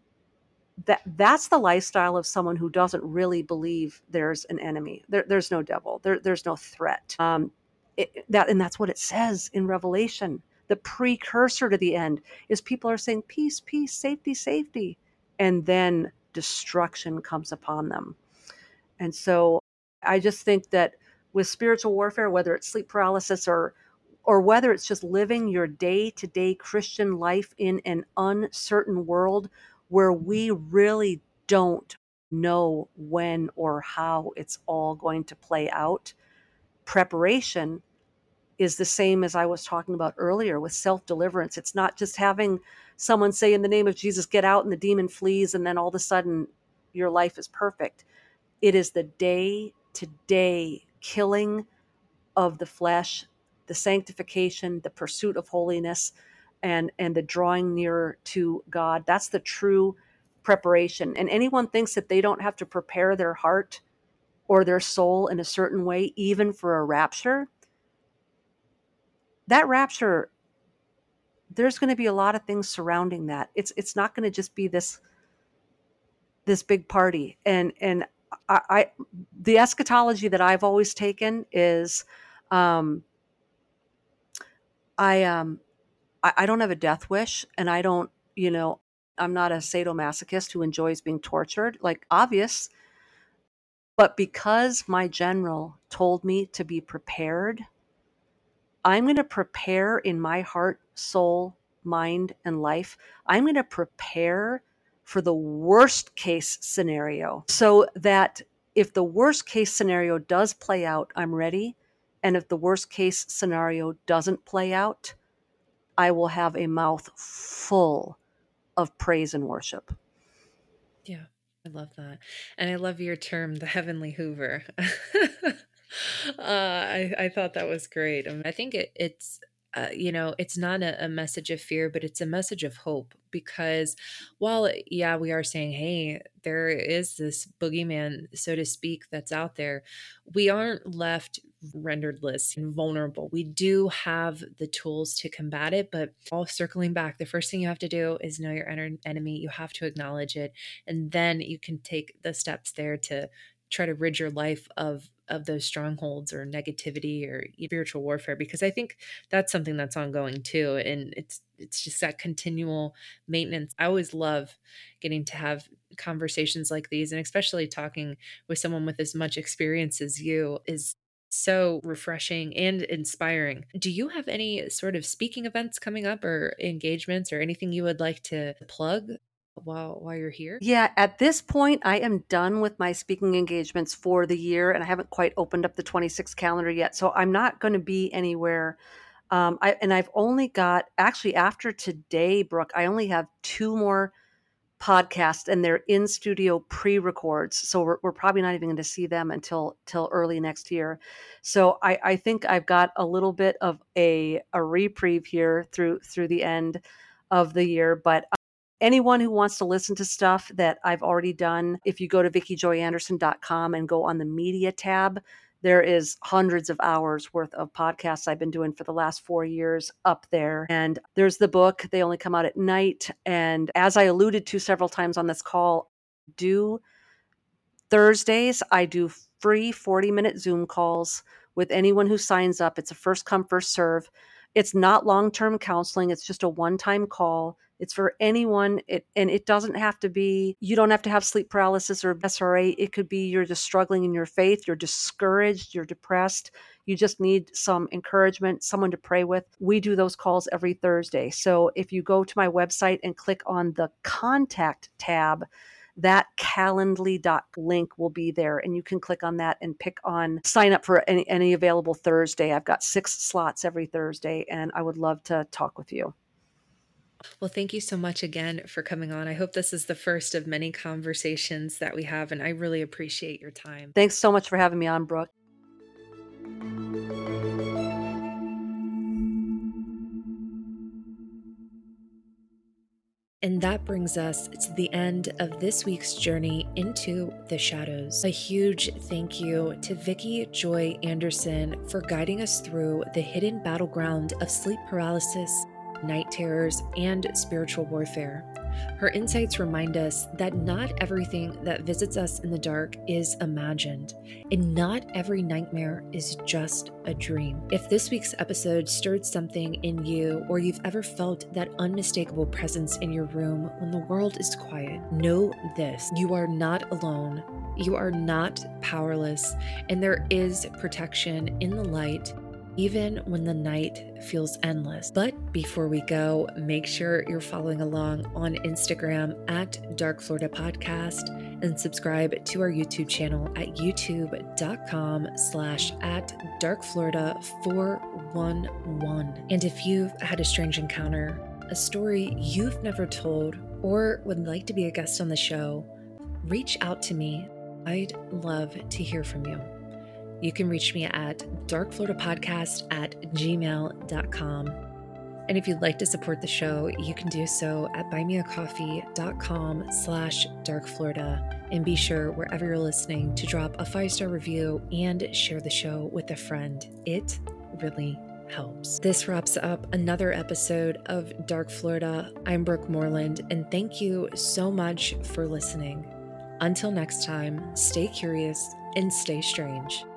that that's the lifestyle of someone who doesn't really believe there's an enemy. There, there's no devil. There, there's no threat. Um, it, that, and that's what it says in Revelation, the precursor to the end is people are saying peace, peace, safety, safety. And then destruction comes upon them. And so I just think that with spiritual warfare, whether it's sleep paralysis or or whether it's just living your day-to-day Christian life in an uncertain world where we really don't know when or how it's all going to play out, preparation is the same as I was talking about earlier with self-deliverance. It's not just having someone say, in the name of Jesus, get out, and the demon flees, and then all of a sudden your life is perfect. It is the day-to-day killing of the flesh, the sanctification, the pursuit of holiness, and, and the drawing nearer to God. That's the true preparation. And anyone thinks that they don't have to prepare their heart or their soul in a certain way, even for a rapture, that rapture, there's going to be a lot of things surrounding that. It's it's not going to just be this this big party. And and I, I the eschatology that I've always taken is, um, I um I, I don't have a death wish, and I don't, you know, I'm not a sadomasochist who enjoys being tortured, like obvious. But because my general told me to be prepared, I'm going to prepare in my heart, soul, mind, and life. I'm going to prepare for the worst case scenario so that if the worst case scenario does play out, I'm ready. And if the worst case scenario doesn't play out, I will have a mouth full of praise and worship. Yeah, I love that. And I love your term, the heavenly Hoover. uh, I, I thought that was great. I, mean, I think it, it's, uh, you know, it's not a, a message of fear, but it's a message of hope, because while, yeah, we are saying, hey, there is this boogeyman, so to speak, that's out there, we aren't left renderedless and vulnerable. We do have the tools to combat it, but all circling back, the first thing you have to do is know your en- enemy. You have to acknowledge it, and then you can take the steps there to try to rid your life of of those strongholds or negativity or spiritual warfare, because I think that's something that's ongoing too, and it's it's just that continual maintenance. I always love getting to have conversations like these, and especially talking with someone with as much experience as you is so refreshing and inspiring. Do you have any sort of speaking events coming up or engagements or anything you would like to plug while while you're here? Yeah, at this point, I am done with my speaking engagements for the year, and I haven't quite opened up the twenty-six calendar yet. So I'm not going to be anywhere. Um, I, and I've only got, actually, after today, Brooke, I only have two more podcasts, and they're in studio pre-records. So we're, we're probably not even going to see them until till early next year. So I, I think I've got a little bit of a, a reprieve here through through the end of the year. But anyone who wants to listen to stuff that I've already done, if you go to vicki joy anderson dot com and go on the media tab, there is hundreds of hours worth of podcasts I've been doing for the last four years up there. And there's the book. They only come out at night. And as I alluded to several times on this call, do Thursdays, I do free forty minute Zoom calls with anyone who signs up. It's a first come, first serve. It's not long-term counseling. It's just a one-time call. It's for anyone. It, and it doesn't have to be, you don't have to have sleep paralysis or S R A. It could be you're just struggling in your faith. You're discouraged. You're depressed. You just need some encouragement, someone to pray with. We do those calls every Thursday. So if you go to my website and click on the contact tab, that calendly dot link will be there, and you can click on that and pick on sign up for any, any available Thursday. I've got six slots every Thursday, and I would love to talk with you. Well, thank you so much again for coming on. I hope this is the first of many conversations that we have, and I really appreciate your time. Thanks so much for having me on, Brooke. And that brings us to the end of this week's journey into the shadows. A huge thank you to Vicki Joy Anderson for guiding us through the hidden battleground of sleep paralysis, night terrors, and spiritual warfare. Her insights remind us that not everything that visits us in the dark is imagined, and not every nightmare is just a dream. If this week's episode stirred something in you, or you've ever felt that unmistakable presence in your room when the world is quiet, know this: you are not alone. You are not powerless, and there is protection in the light, even when the night feels endless. But before we go, make sure you're following along on Instagram at Dark Florida Podcast and subscribe to our YouTube channel at youtube.com slash at Dark Florida four one one. And if you've had a strange encounter, a story you've never told, or would like to be a guest on the show, reach out to me. I'd love to hear from you. You can reach me at darkfloridapodcast at gmail dot com. And if you'd like to support the show, you can do so at buymeacoffee.com slash darkflorida. And be sure, wherever you're listening, to drop a five-star review and share the show with a friend. It really helps. This wraps up another episode of Dark Florida. I'm Brooke Moreland, and thank you so much for listening. Until next time, stay curious and stay strange.